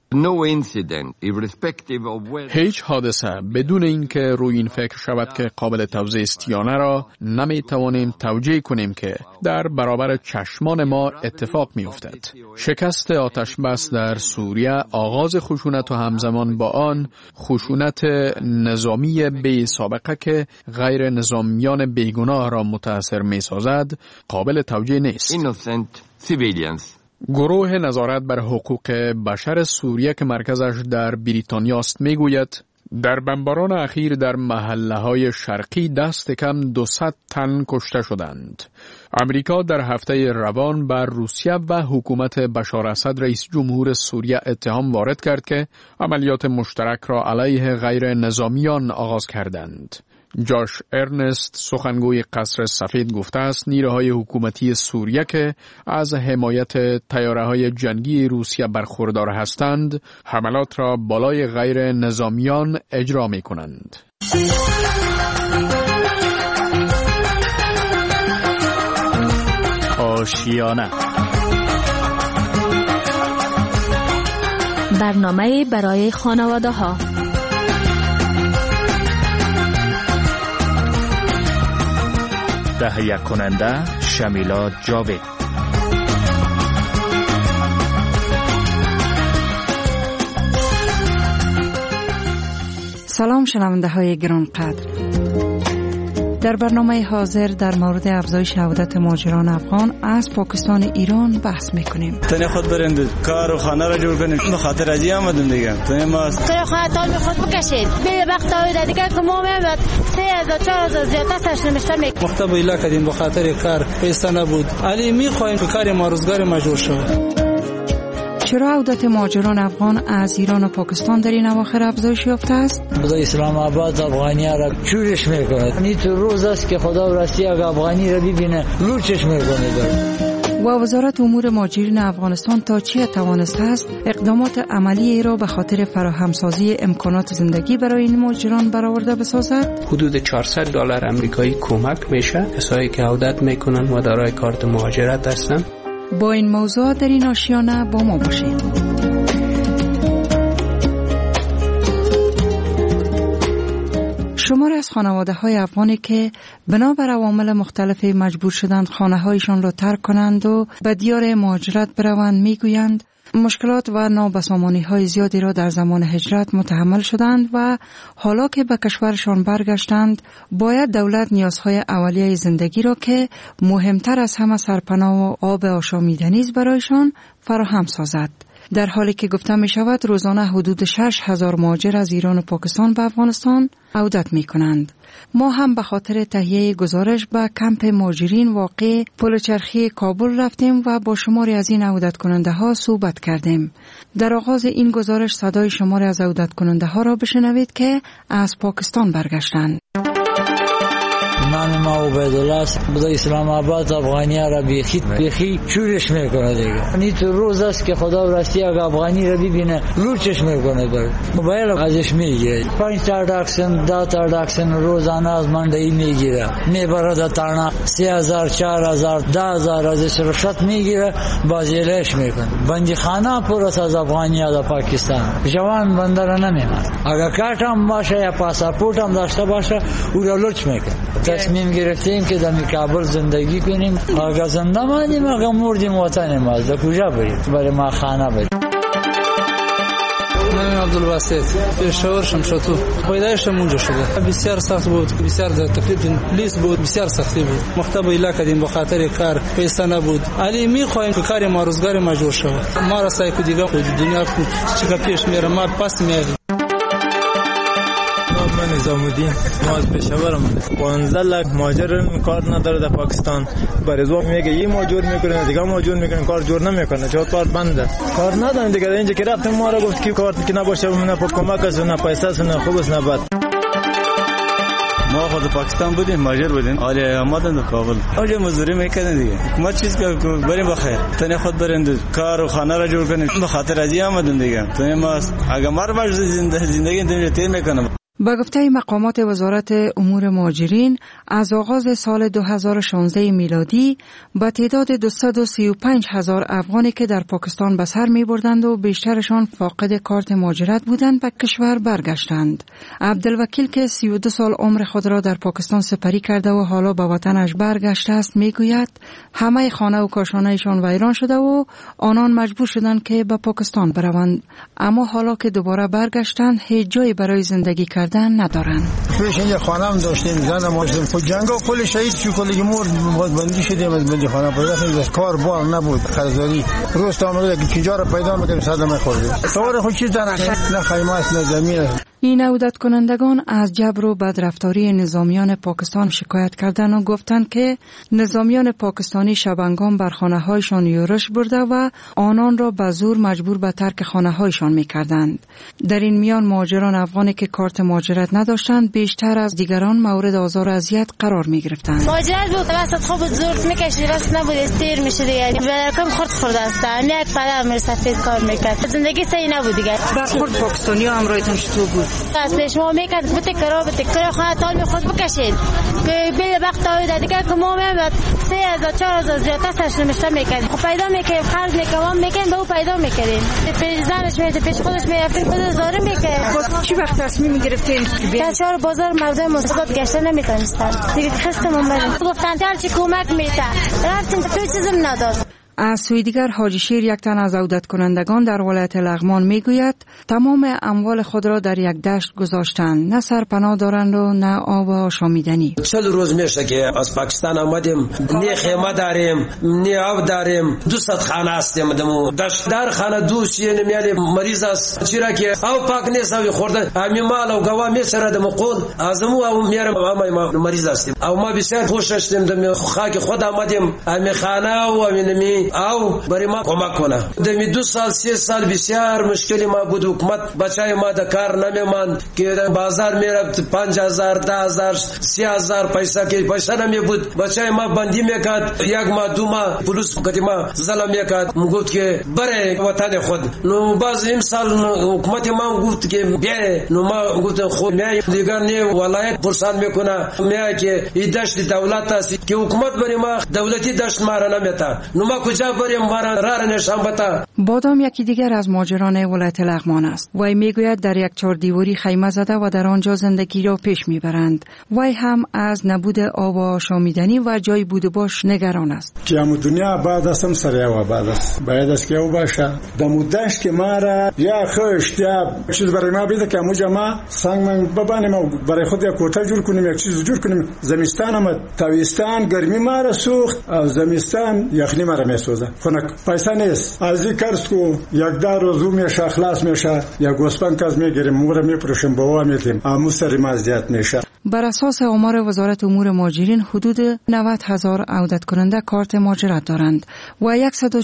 F: هیچ حادثه بدون اینکه روی این فکر شود که قابل توضیح است یا نه را نمی توانیم توجیه کنیم که در برابر چشمان ما اتفاق می افتد. شکست آتش بس در سوریه، آغاز خشونت و همزمان با آن خشونت نظامی بی سابقه که غیر نظامیان بیگناه را متاثر می سازد قابل توجیه نیست. گروه نظارت بر حقوق بشر سوریه که مرکزش در بریتانیا است میگوید در بمباران اخیر در محله‌های شرقی دست کم 200 تن کشته شدند. امریکا در هفته روان بر روسیه و حکومت بشار اسد رئیس جمهور سوریه اتهام وارد کرد که عملیات مشترک را علیه غیر نظامیان آغاز کردند. جاش ارنست سخنگوی قصر سفید گفته است نیروهای حکومتی سوریه که از حمایت طیاره‌های جنگی روسیه برخوردار هستند حملات را بالای غیر نظامیان اجرا می‌کنند.
N: آشیانه
O: برنامه برای خانواده ها.
N: تهیه کننده شمیلا جاوید.
P: سلام شنونده های گرانقدر. در برنامه حاضر در مورد افزایش عودت مهاجران افغان از پاکستان ایران بحث میکنیم.
Q: تنه خود برند کار و خانه را جور کنید به خاطر ازی آمدیم دیگه. تنه ما
R: کار خاطر می خود بکشید. به وقت آید دیگه که ما میاد 3000 4000 زیاده سرش نمیشه می.
S: مختبه ایلا کردیم به خاطر کار پیسه نبود. علی میخوایم که کار ما روزگار مجبور شود.
P: چرا عودت مهاجران افغان از ایران و پاکستان در این اواخر افزایش یافته است؟
T: خدا اسلام آباد افغانی‌ها را چورش میکنه. این تو روز است که خدا راستی اگه افغانی را ببینه لوچش میکنه.
P: و وزارت امور مهاجرین افغانستان تا چه توانسته است اقدامات عملی را به خاطر فراهمسازی امکانات زندگی برای این مهاجران برآورده بسازد؟
U: حدود $400 آمریکایی کمک میشه کسایی که عودت میکنن و دارای کارت مهاجرت هستند.
P: با این موضوع در این آشیانه با ما باشید. شماری از خانواده های افغانی که بنابر عوامل مختلف مجبور شدند خانه هایشان را ترک کنند و به دیار مهاجرت بروند میگویند مشکلات و نابسامانی های زیادی را در زمان هجرت متحمل شدند و حالا که به کشورشان برگشتند باید دولت نیازهای اولیه زندگی را که مهمتر از همه سرپناه و آب آشامیدنی برایشان فراهم سازد. در حالی که گفته می شود روزانه حدود 6,000 مهاجر از ایران و پاکستان به افغانستان عودت می کنند. ما هم به خاطر تهیه گزارش به کمپ مهاجرین واقع پل چرخی کابل رفتیم و با شماری از این عودت کننده ها صحبت کردیم. در آغاز این گزارش صدای شماری از عودت کننده ها را بشنوید که از پاکستان برگشتند.
T: نام ما عبیدالله است. بوده اسلام آباد افغانی‌ها را بیخی چورش میکنه دیگه. این تو روز است که خدا راستی اگه افغانی را ببینه لوچش میکنه دیگه. موبایل ازش میگیره 5 تراکشن 10 تراکشن روزانه از مندهی میگیره. میبره در تانا 3000 4000 10000 ازش رشوت میگیره بازیلش میکنه. بندی خانه پر از افغانی‌ها در پاکستان. جوان بنده را نمیمونه. اگه کارت هم باشه یا پاسپورت هم داشته باشه او را لوچ میکنه. تصمیم گرفتیم که در کابل زندگی کنیم. اگه زنده مانیم اگه مردیم وطن ما از کجا بریم؟ برای ما خانه بریم.
S: من عبدالباسط پېښور شمشاتو پیدایشم اونجا شده. بسیار سخت بود، بسیار تکلیف پلیس بود، بسیار سختی بود. مختبه ایلا کردیم به خاطر کار پیسه نبود. علی میخوایم که کار ما روزگار مجبور شود. ما را سعی کنیم دنیا چیکار پیش میره ما پس میاریم.
Q: من نظام الدین ما از پېښورم 15 لک مهاجر کار نداره در پاکستان. برزو میگه یه مهاجر میکنه دیگه مهاجر میکنه کار جور نمیکنه چون کار بنده کار نداره دیگه. اینجا که رفتیم ما را گفت که کار که نباشه نه کمک است نه پیسه است نه خوب است نه بد. ما خود پاکستان بودیم مهاجر بودیم حالی آمدن در کابل اونجا مزدوری میکنن دیگه. ما چیز که بریم بخیر تنه خود برند کار و خانه را جور کنیم به خاطر ازی آمدن دیگه. تنه ما اگه مر باش زندگی اینجا تیر میکنه.
P: با گفته مقامات وزارت امور مهاجرین از آغاز سال 2016 میلادی با تعداد 235,000 افغانی که در پاکستان به سر می بردند و بیشترشان فاقد کارت مهاجرت بودند به کشور برگشتند. عبدالوکیل که 32 سال عمر خود را در پاکستان سپری کرده و حالا به وطنش برگشته است میگوید همه خانه و کاشانه‌شان ویران شده و آنان مجبور شدند که به پاکستان بروند، اما حالا که دوباره برگشتند هیچ جایی برای زندگی کردن ندارند.
V: پیش اینجا خانم داشتیم زن ما شدیم خود جنگ و کل شهید شو کلی مرد بندی شدیم از بندی خانه پیدا کردیم. کار بار نبود خرزاری روز تا آمده که کجا را پیدا میکنیم صدمه خوردیم. طور خود چیز در نه خیمه است نه زمین است.
P: این عودت کنندگان از جبر و بدرفتاری نظامیان پاکستان شکایت کردند و گفتند که نظامیان پاکستانی شبانگان بر خانه‌هایشان یورش برده و آنان را به زور مجبور به ترک خانه‌هایشان می‌کردند. در این میان مهاجران افغانی که کارت مهاجرت نداشتند بیشتر از دیگران مورد آزار و اذیت قرار می‌گرفتند.
R: مهاجرت بود وسط خوب زور می‌کشید واسه نبود استیر می‌شد دیگه. کم خورد است. یک پدر من سفید کار می‌کرد. زندگی صحیح نبود دیگه.
P: برخورد پاکستانی‌ها همراهتون چطور بود؟
R: از شما میکرد بتکرار خانه تال خود بکشید که به وقت آید دیگه که ما میاد 3000 4000 زیادتر سرش نمیشته میکرد. خب پیدا میکنیم خرج میکنم میکنیم به او پیدا میکنیم پیش زنش میاد پیش خودش میاد خود زاره میکنه.
P: چی وقت تصمیم گرفتین
R: در چهار بازار مردم مصادات گشته نمیتونستن دیگه خستمون بریم گفتن هر چی کمک میته رفتیم تو چیزم نداد.
P: از سوی دیگر حاجی شیر یک تن از عودت کنندگان در ولایت لغمان میگوید تمام اموال خود را در یک دشت گذاشتند، نه سرپناه دارند و نه آب و آشامیدنی.
E: 40 روز میشه که از پاکستان آمدیم، نه خیمه داریم نه آب داریم، 200 خانه هستیم دمو دشت در خانه دوست نمیالی مریض است چرا که آب پاک نیست او خورده امی مال و گوا میسره دمو قول ازمو او میارم ما مریض هستیم او ما بسیار خوش هستیم دم خاک خود آمدیم امی خانه و امی او برای ما کمک کنه. دمی 2 سال 3 سال بسیار مشکلی ما بود. حکومت بچای ما در کار نمیماند که در بازار میرفت 5000 10000 3000 پیسه نمی بود. بچای ما بندی میکرد 1 ماه 2 ماه پلیس قدیما ظلم میکرد گفت که بره وطن خود. نو باز این سال حکومت ما گفت که بیای نو ما گفت خود میای دیگر نه ولایت پرسان میکنه میای که این دشت دولت است که حکومت برای ما دولتی دشت ما را نمیتا نو ما کجا بریم ما را نشان بده.
P: بادام یکی دیگر از مهاجران ولایت لغمان است. وی میگوید در یک چهاردیواری خیمه زده و در آنجا زندگی را پیش میبرند. وی هم از نبود آب و آشامیدنی و جای بود و باش نگران است.
V: که دنیا بعد استم سریع و بعد است باید است که او باشه دمودش که ما را یا خشت یا چیز برای ما بیده که موجه ما سنگ من ببانیم و برای خود یک کوته جور کنیم یک چیز جور کنیم. زمستان هم تابستان گرمی ما را سوخت و زمستان یخنی ما را میسوزه. خنک پیسه نیست از این کارست کو یک روزو میشه خلاص میشه یا گوسپن کاز میگیریم مور میپروشیم بوا میتیم امو سر مزیت میشه.
P: بر اساس آمار وزارت امور مهاجرین حدود 90,000 عودت کننده کارت مهاجرت دارند و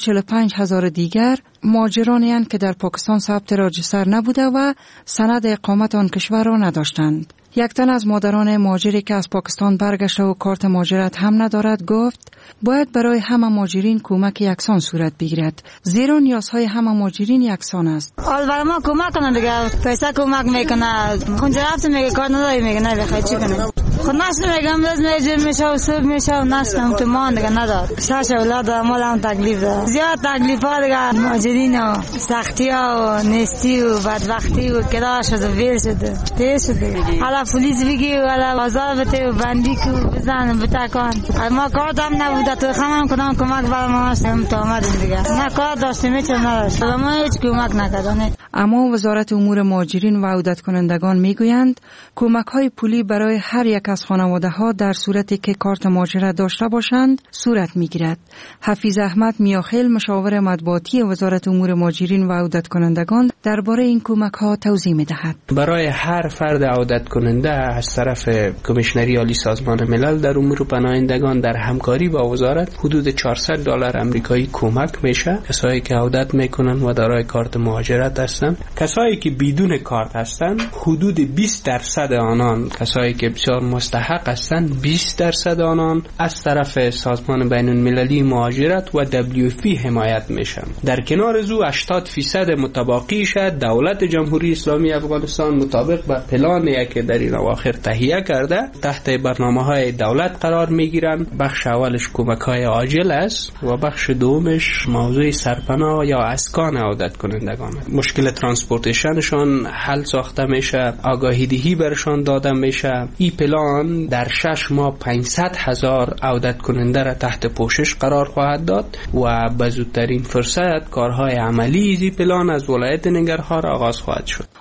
P: 145,000 دیگر مهاجرانی اند که در پاکستان ثبت راجستر نبوده و سند اقامت آن کشور را نداشتند. یک تن از مادران مهاجری که از پاکستان برگشته و کارت مهاجرت هم ندارد گفت باید برای همه مهاجرین کمک یکسان صورت بگیرد زیرا نیازهای همه مهاجرین یکسان است.
R: برای ما کمک کنند دیگه پیسه کمک میکنه خونجا رفت میگه کار نداری میگه نه بخوای چی کنه خود نشت میگم روز میجه میشه و صبح میشه و نشتم تو مان دیگه ندار 6 اولاد مال هم تکلیف دار زیاد تکلیف ها دیگه مهاجرین و سختی ها و نیستی و بدبختی و کدا شد و ویل شده تیز شده حالا پولیس بگی و حالا بازار بته و بندی کو بزن بتکان ما کار دام نبوده تو خمم کدام کمک برای ما هستم تا آمدیم دیگه نه کار داشتیم هیچ نداشت ما هیچ کمک نکردن.
P: اما وزارت امور مهاجرین و عودت کنندگان میگویند کمک های پولی برای هر یک از خانواده ها در صورتی که کارت مهاجرت داشته باشند صورت میگیرد. حفیظ احمد میاخیل مشاور مطبوعاتی وزارت امور مهاجرین و عودت کنندگان درباره این کمک ها توضیح میدهد.
U: برای هر فرد عودت کننده از طرف کمیشنری عالی سازمان ملل در امور پناهندگان در همکاری با وزارت حدود $400 آمریکایی کمک میشه. کسایی که عودت میکنن و دارای کارت مهاجرت هستند، کسایی که بدون کارت هستند حدود 20% آنان، کسایی که بسیار مستحق هستند 20% آنان از طرف سازمان بین المللی مهاجرت و WFP حمایت میشن. در کنار زو 80% متبقیش دولت جمهوری اسلامی افغانستان مطابق به پلانی که در این اواخر تهیه کرده تحت برنامه‌های دولت قرار میگیرن. بخش اولش کمک‌های عاجل است و بخش دومش موضوع سرپناه یا اسکان عودت کنندگان. مشکل ترانسپورتیشنشان حل ساخته میشه، آگاهی دهی برشان داده میشه. این پلان در 6 ماه 500,000 عودت کننده را تحت پوشش قرار خواهد داد و به زودترین فرصت کارهای عملی این پلان از ولایت ننگرهار آغاز خواهد شد.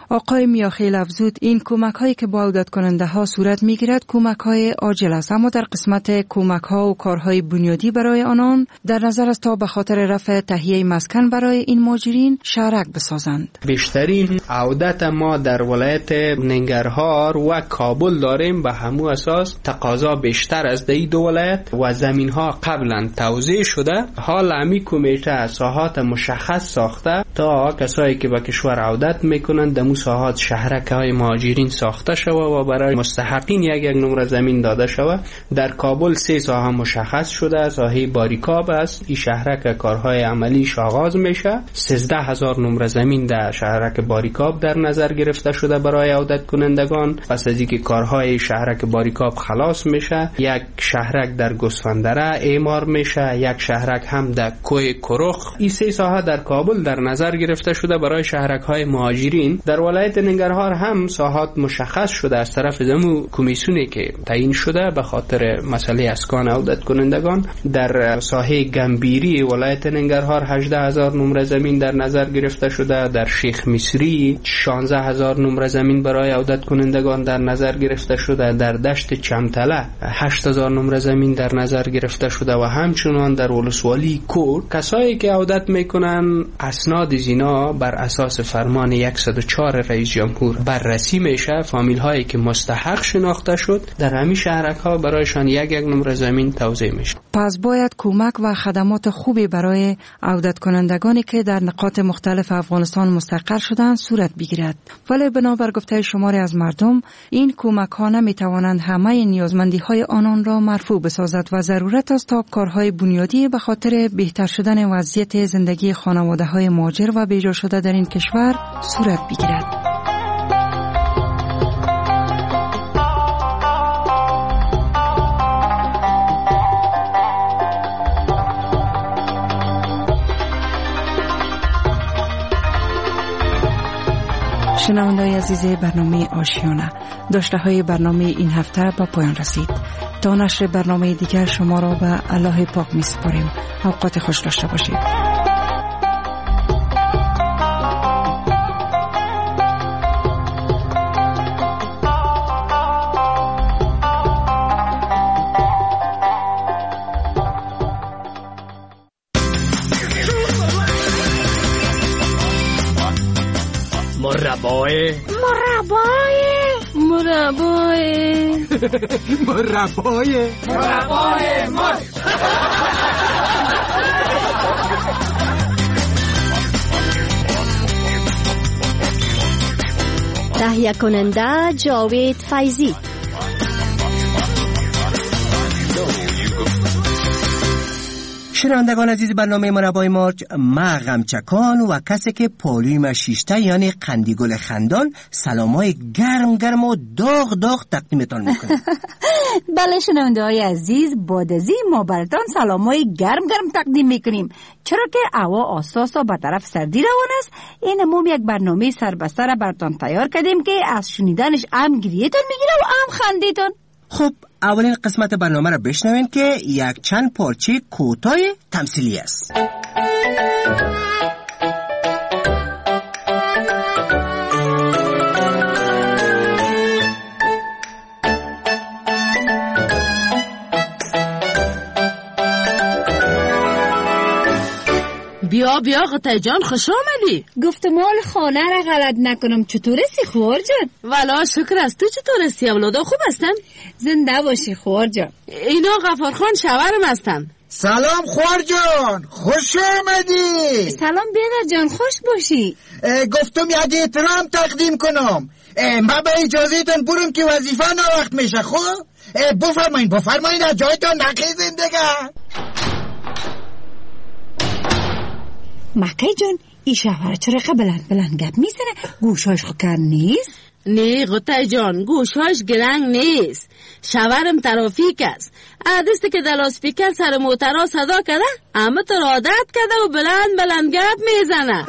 P: آقای میاخیل افزود این کمک هایی که با عودت کننده ها صورت می گیرد کمک های عاجل است، اما در قسمت کمک ها و کارهای بنیادی برای آنان در نظر است تا به خاطر رفع تهیه مسکن برای این مهاجرین شهرک بسازند.
U: بیشترین عودت ما در ولایت ننگرهار و کابل داریم، به همون اساس تقاضا بیشتر از این دو ولایت و زمین ها قبلا توزیع شده. حال همی کمیته ساحات مشخص ساخته تا کسایی که به کشور عودت میکنند دمو ساحات شهرک های مهاجرین ساخته شده و برای مستحقین یک نمره زمین داده شده. در کابل 3 ساحه مشخص شده. ساحه باریکاب است، این شهرک کارهای عملیش آغاز میشه. 13,000 نمره زمین در شهرک باریکاب در نظر گرفته شده برای عودت کنندگان. پس از اینکه کارهای شهرک باریکاب خلاص میشه، یک شهرک در گوسفندره اعمار میشه، یک شهرک هم در کوه کرخ. این 3 ساحه در کابل در نظر گرفته شده برای شهرک های مهاجرین. در ولایت ننگرهار هم ساحات مشخص شده از طرف دمو کمیسیونی که تعیین شده به خاطر مسئله اسکان عودت کنندگان. در ساحه گمبیری ولایت ننگرهار 18,000 نمره زمین در نظر گرفته شده. در شیخ مصری 16,000 نمره زمین برای عودت کنندگان در نظر گرفته شده. در دشت چمتله 8,000 نمره زمین در نظر گرفته شده و همچنان در ولسوالی کور کسایی که عودت میکنن اسناد زینا بر اساس فرمان 104 رئیس جمهور بررسی میشه. فامیل هایی که مستحق شناخته شد در همین شهرک ها برایشان یک نمره زمین توزیع میشه.
P: پس باید کمک و خدمات خوبی برای عودت کنندگانی که در نقاط مختلف افغانستان مستقر شدند صورت بگیرد. ولی بنابر گفته شماری از مردم این کمک ها نمیتوانند همه نیازمندی های آنان را مرفوع بسازد و ضرورت است تا کارهای بنیادی به خاطر بهتر شدن وضعیت زندگی خانواده های مهاجر و بیجا شده در این کشور صورت بگیرد. شنونده‌های عزیز برنامه آشیانه، داشته های برنامه این هفته با پایان رسید. تا نشر برنامه دیگر شما را به الله پاک می سپاریم. اوقات خوش داشته باشید.
C: مربای
O: تهیه کننده جاوید فیضی.
C: شنوندگان عزیز برنامه مربای مارچ، ما غمچکان و کسی که پالویم شیشته یعنی قندیگل خندان سلامای گرم و داغ تقدیمتان میکنم.
G: بله شنونده‌های عزیز، بعد از این ما براتون سلامای گرم تقدیم میکنیم، چرا که هوا آساسا به طرف سردی روان است. این هم یک برنامه سر به سر براتون تیار کردیم که از شنیدنش هم گریه‌تون میگیره و هم خندیتون.
C: خب اولین قسمت برنامه را بشنوین که یک چند پارچه کوتاه تمثیلی است.
W: بیا قطعه جان، خوش آمدی.
G: گفتمال خانه را غلط نکنم. چطور هستی خوار جان؟
W: والا شکر است. تو چطور هستی؟ اولادا خوب هستن؟
G: زنده باشی خوار جان.
W: اینا غفارخان شوهرم هستن.
X: سلام خوار جان، خوش آمدی.
G: سلام بیدر جان، خوش باشی.
X: گفتم یک احترام تقدیم کنم. ما به اجازهتون برم که وظیفه نه وقت میشه. خب بفرمایین از جایتون نخیزین دیگه.
G: مکی جان، این شوهر چرا بلند گپ میزنه؟ گوشهاش خکر نیست؟
W: نه قطعه جان، گوشهاش گرنگ نیست. شوهرم ترافیک است. عادسته که در لاسپیکر سر موترها صدا کرده، اما تو عادت کرده و بلند گپ میزنه.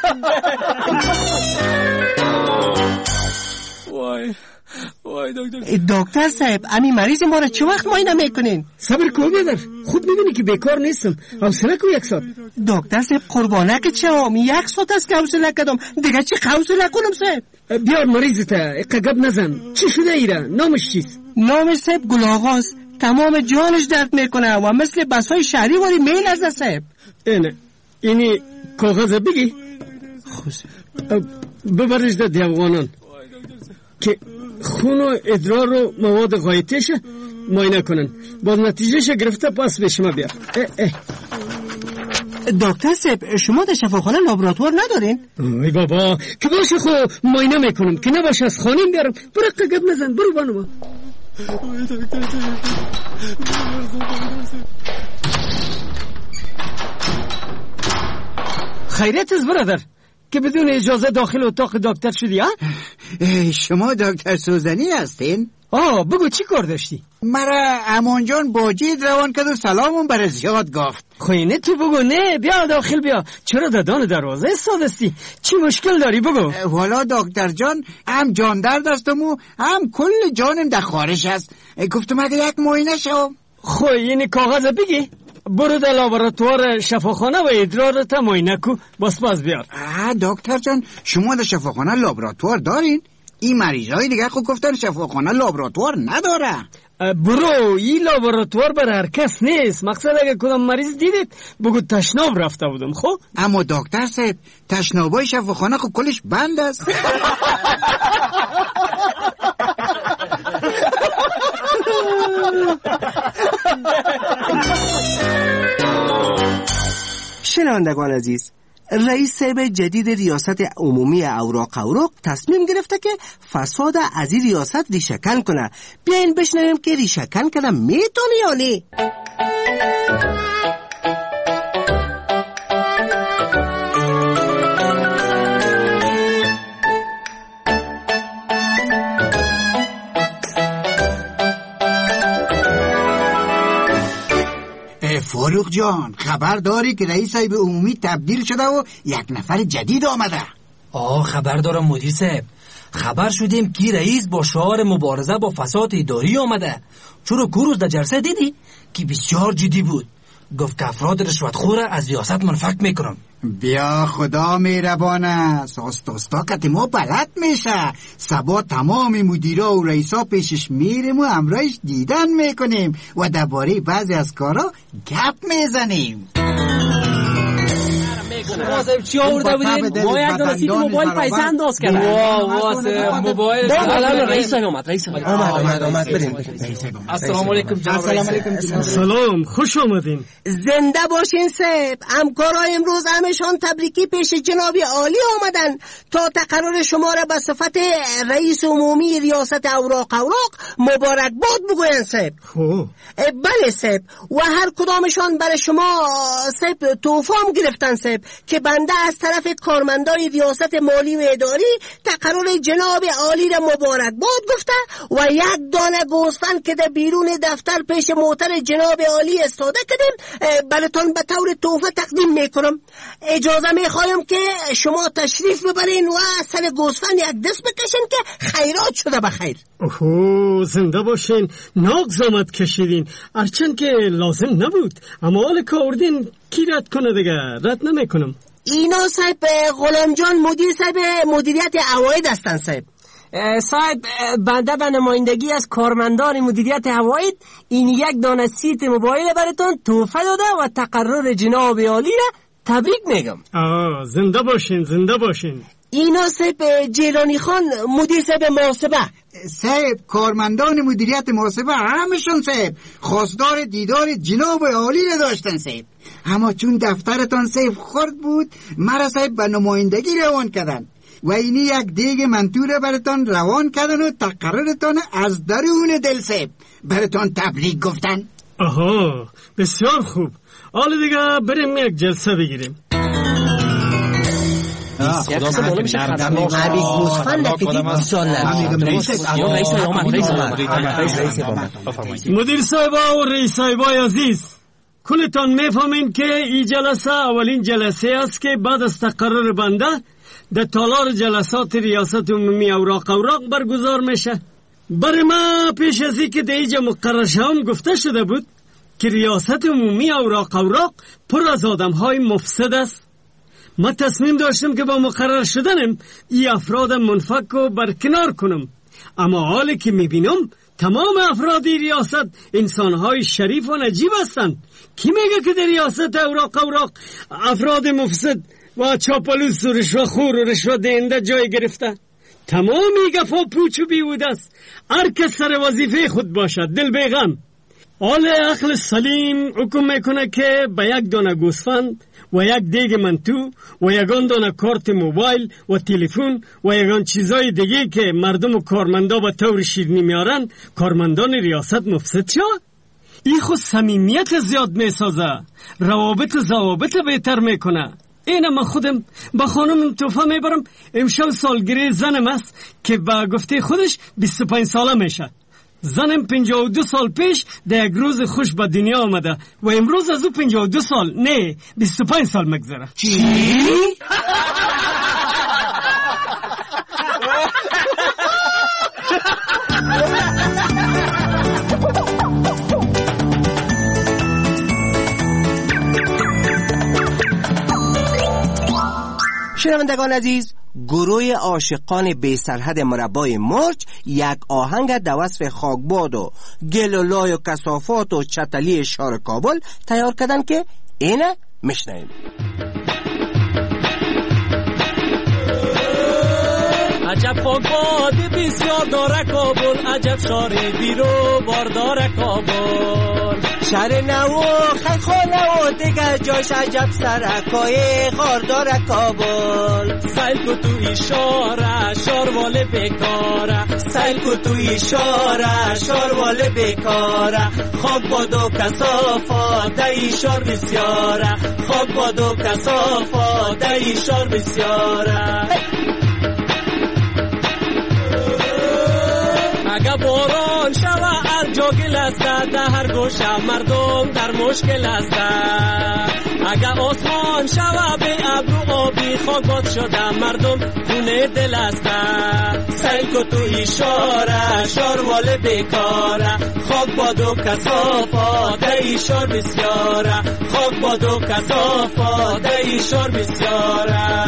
C: وای دکتر، دکتر صاحب امی مریض ما را چه وقت معاینه میکنین؟
J: صبر کو بیادر، خود میبینی که بیکار نیستم. حوصله کو 1 ساعت.
C: دکتر صاحب قربانه که چه 1 ساعت است که حوصله کردم، دیگه چی حوصله کنم صاحب؟
J: بیار مریض تا قگب نزن. چی شده ایره؟ نامش چیست؟
C: نامش صاحب گل آغاست. تمام جانش درد میکنه و مثل بسای شهری واری میل از صاحب.
J: اینی کاغذ بگی؟ ببرش در دیوانان که خون و ادرار و مواد غایطش معاینه کنن. با نتیجهش گرفته پس به شما بیار.
C: دکتر صاحب شما در شفاخانه لابراتوار ندارین؟
J: ای بابا که باشه خو معاینه میکنم، که نباشه از خانیم بیارم. برو قگب نزن، برو بانو. خیرت از برادر که بدون اجازه داخل اتاق دکتر شدی ها؟
X: شما دکتر سوزنی هستین؟
J: بگو چی کار داشتی؟
X: مرا امان جان باجید روان کرد و سلامون بر زیاد گفت.
J: خوینه تو بگو. نه بیا داخل بیا. چرا دادان دروازه استادستی؟ چی مشکل داری بگو.
X: والا دکتر جان هم جان درد هستم و هم کل جانم در خارج است. گفتم اگه یک معاینه شوم.
J: این کاغذ بگی؟ برو در لابراتوار شفاخانه و ادرار تا معاینه کو. باز بیار.
X: دکتر جان شما در شفاخانه لابراتوار دارین؟ این مریضای دیگه خود گفتن شفاخانه لابراتوار نداره.
J: برو این لابراتوار بر هر کس نیست. مقصد اگه کدام مریض دیدید بگو تشناب رفته بودم. خب
X: اما دکتر صاحب تشنابای شفاخانه خب کلش بند است.
C: شنوندگان عزیز، رئیس صاحب جدید ریاست عمومی اوراق تصمیم گرفته که فساد از این ریاست ریشه‌کن کنه. بیاین بشنویم که ریشه‌کن کنه میتونه یا نه.
X: فاروق جان خبر داری که رئیس صاحب عمومی تبدیل شده و یک نفر جدید آمده؟
D: خبر دارم مدیر صاحب. خبر شدیم که رئیس با شعار مبارزه با فساد اداری آمده. چرا روز در جلسه دیدی که بسیار جدی بود. گفت که افراد رشوتخور از ریاست منفک میکنم.
X: بیا خدا مهربان است. استا که ما بلد میشه. سبا تمام مدیرا و رئیسا پیشش میریم و همراهش دیدن میکنیم و درباره بعضی از کارا گپ میزنیم.
D: چی آورده بودین؟ ما یک دانه سیت موبایل پیسه انداز کردن. موبایل رئیس آمد. بریم. السلام علیکم جناب.
J: سلام، خوش آمدین.
C: زنده باشین صاحب. همکارای امروز همشان تبریکی پیش جناب عالی آمدن تا تقرر شما را به صفت رئیس عمومی ریاست اوراق مبارکباد بگوین صاحب. بله صاحب، و هر کدامشان برای شما صاحب تحفه هم گرفتن صاحب که بنده از طرف کارمندای ریاست مالی و اداری تقرر جناب عالی را مبارکباد گفته و یک دانه گوسفند که در بیرون دفتر پیش موتر جناب عالی استاده کردیم براتون به طور تحفه تقدیم میکنم. اجازه میخوایم که شما تشریف ببرین و سر گوسفند یک دست بکشین که خیرات شده بخیر.
J: زنده باشین. ناگ زامت کشیدین هرچند که لازم نبود، اما حال کاردین کی رد کنه دیگه؟ رد نمیکنم.
C: اینا صاحب غلام جان مدیر صاحب مدیریت عواید هستن صاحب.
D: صاحب بنده به نمایندگی از کارمندان مدیریت عواید این یک دانه سیت موبایل براتون تحفه داده و تقرر جناب عالی را تبریک میگم.
J: زنده باشین.
C: اینا صاحب جیلانی خان مدیر صاحب محاسبه.
X: صاحب کارمندان مدیریت محاسبه همشون صاحب خواستار دیدار جناب عالی را داشتن صاحب، اما چون دفترتان صاحب خرد بود مرا صاحب به نمایندگی روان کردن و اینی یک دیگ منطوره براتان روان کردن و تقررتان از درون دل صاحب براتان تبریک گفتن.
J: بسیار خوب. حالا دیگه بریم یک جلسه بگیریم. مدیر صاحبا و رئیس صاحبای عزیز، کلتان میفهمین که این جلسه اولین جلسه است که بعد از تقرر بنده در تالار جلسات ریاست عمومی اوراق برگزار میشه.
H: برای ما پیش از این که در اینجا مقرر شوم گفته شده بود که ریاست عمومی اوراق پر از آدم‌های مفسد است. ما تصمیم داشتم که با مقرر شدنم این افراد منفک و برکنار کنم، اما حالی که میبینم تمام افراد ریاست انسان‌های شریف و نجیب هستند. کی میگه که در ریاست اوراق افراد مفسد و چاپلوس و رشوه‌خور و رشوه دهنده جای گرفته؟ تمامی گفا پوچ و بیهوده است. هر کس سر وظیفه خود باشد، دل بیغم. حال عقل سلیم حکم میکنه که به یک دانه گوسفند و یک دیگ منتو و یگان دانه کارت موبایل و تلفن و یگان چیزای دیگه که مردم و کارمندا به طور شیرینی میارن کارمندان ریاست مفسد شد. این خود صمیمیت زیاد میسازه، روابط ضوابط بهتر میکنه. اینه من خودم با خانم توفه میبرم. امشب سالگیری زنم است که با گفته خودش 25 ساله میشه. زنم 52 سال پیش در یک روز خوش به دنیا آمده و امروز از او 52 سال نه 25 سال مگذره.
C: چی؟ شنوندگان عزیز، گروه عاشقان بی سرحد مربای مرج یک آهنگ در وصف خاکباد و گل و لای و کثافات و چتلی شهر کابل تیار کردن که اینه میشنویم.
K: عجب خاکباد بسیار داره کابل، عجب شهر بیرو بار داره کابل.
C: شهر نو خیخانه و دیگر جاش عجب سرکای غار داره کابل.
K: سیل کو توی شهر شهروال بیکاره،
C: سیل کو توی شهر شهروال بیکاره. خاکباد و کثافات در این شهر بسیاره، خاکباد و کثافات در این شهر بسیاره.
K: اگه باران شوه هر جا گل است، در هر گوشه مردم در مشکل است. اگه آسمان شوه به ابرو آبی، خاکباد شده مردم خونه دل است.
C: سیل کو توی شهر شهروال بیکاره، خاکباد و کثافات در این شهر بسیاره، خاکباد و کثافات در این شهر بسیاره.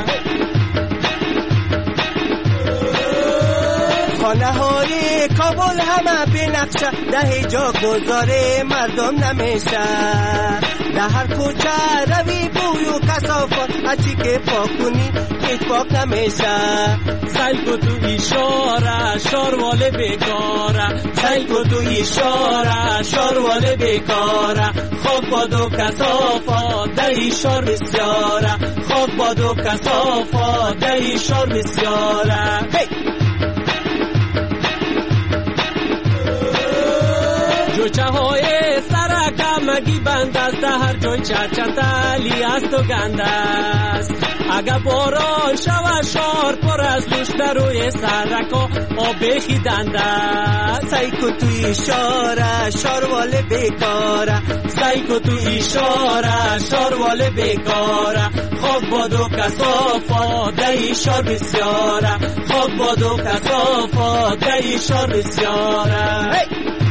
C: خانه های کابل همه به نقشه، ده جا گذاره مردم نمیشه. در هر کوچه روی بوی و کثافات، هرچی که پاک کنی هیچ پاک نمیشه.
K: سیل کو توی شهر شهروال بیکاره،
C: سیل کو توی شهر شهروال بیکاره. خاکباد و کثافات در این شهر بسیاره، خاکباد و کثافات در این شهر بسیاره.
K: جوچه های سرک مگی بند است، هر جای چتلی است و گند است. اگه باران شوه شهر پر از لوش، در روی سرکا آب خیدند است.
C: سیل کو توی شهر شهروال بیکاره، سیل کو توی شهر شهروال بیکاره. خاکباد و کثافات در این شهر بسیاره، خاکباد و کثافات در این شهر بسیاره.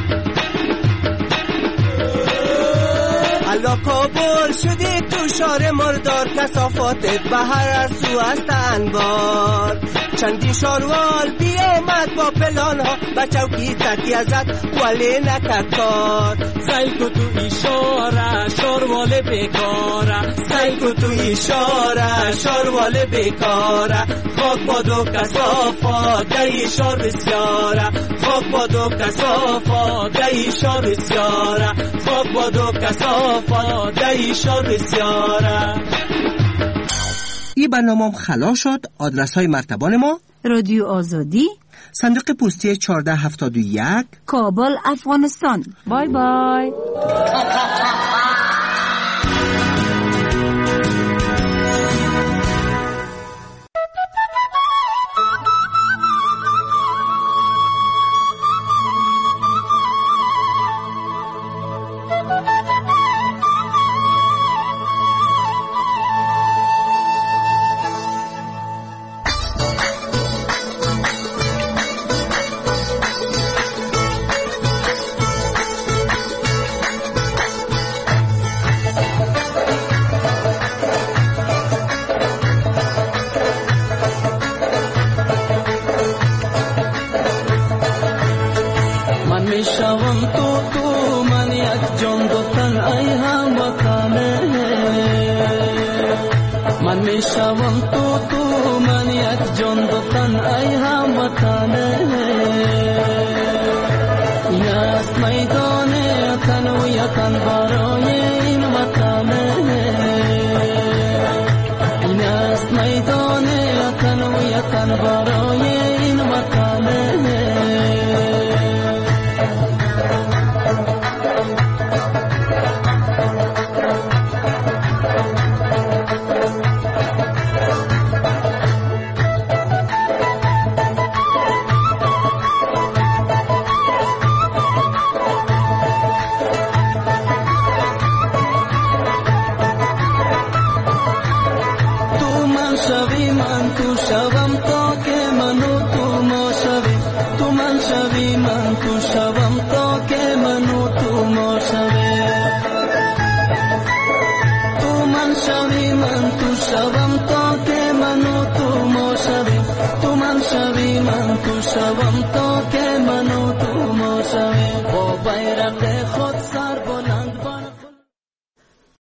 C: حالا کابل شدی تو شهر مردار، کثافات به هر سو است انبار. چندین شهروال بی آمد با پلان ها، با چوکی تکی ازت ولی نکرد کار.
K: سیل کو توی شهر شهروال بیکاره،
C: سیل کو توی شهر شهروال بیکاره. خاکباد و کثافات در این شهر بسیاره، خاکباد و کثافات در این شهر بسیاره، خاکباد و کثافات در این شهر بسیاره. این برنامه خلاص شد. آدرس های مرتبان ما:
G: رادیو آزادی،
C: صندوق پستی 1471،
G: کابل، افغانستان. بای بای.
K: من میشوم تو من یک جان دو تن ای هموطنه این است میدان تن و یتن برای این وطنه این است میدان تن و یتن برای این وطنه شوم تا که منو تو ما شوی تو من شوی من تو شوم تا که منو تو ما شوی تو من شوی من تو شوم تا که منو تو ما شوی تو من شوی من تو شوم تا که منو تو ما شوی با بیرق خود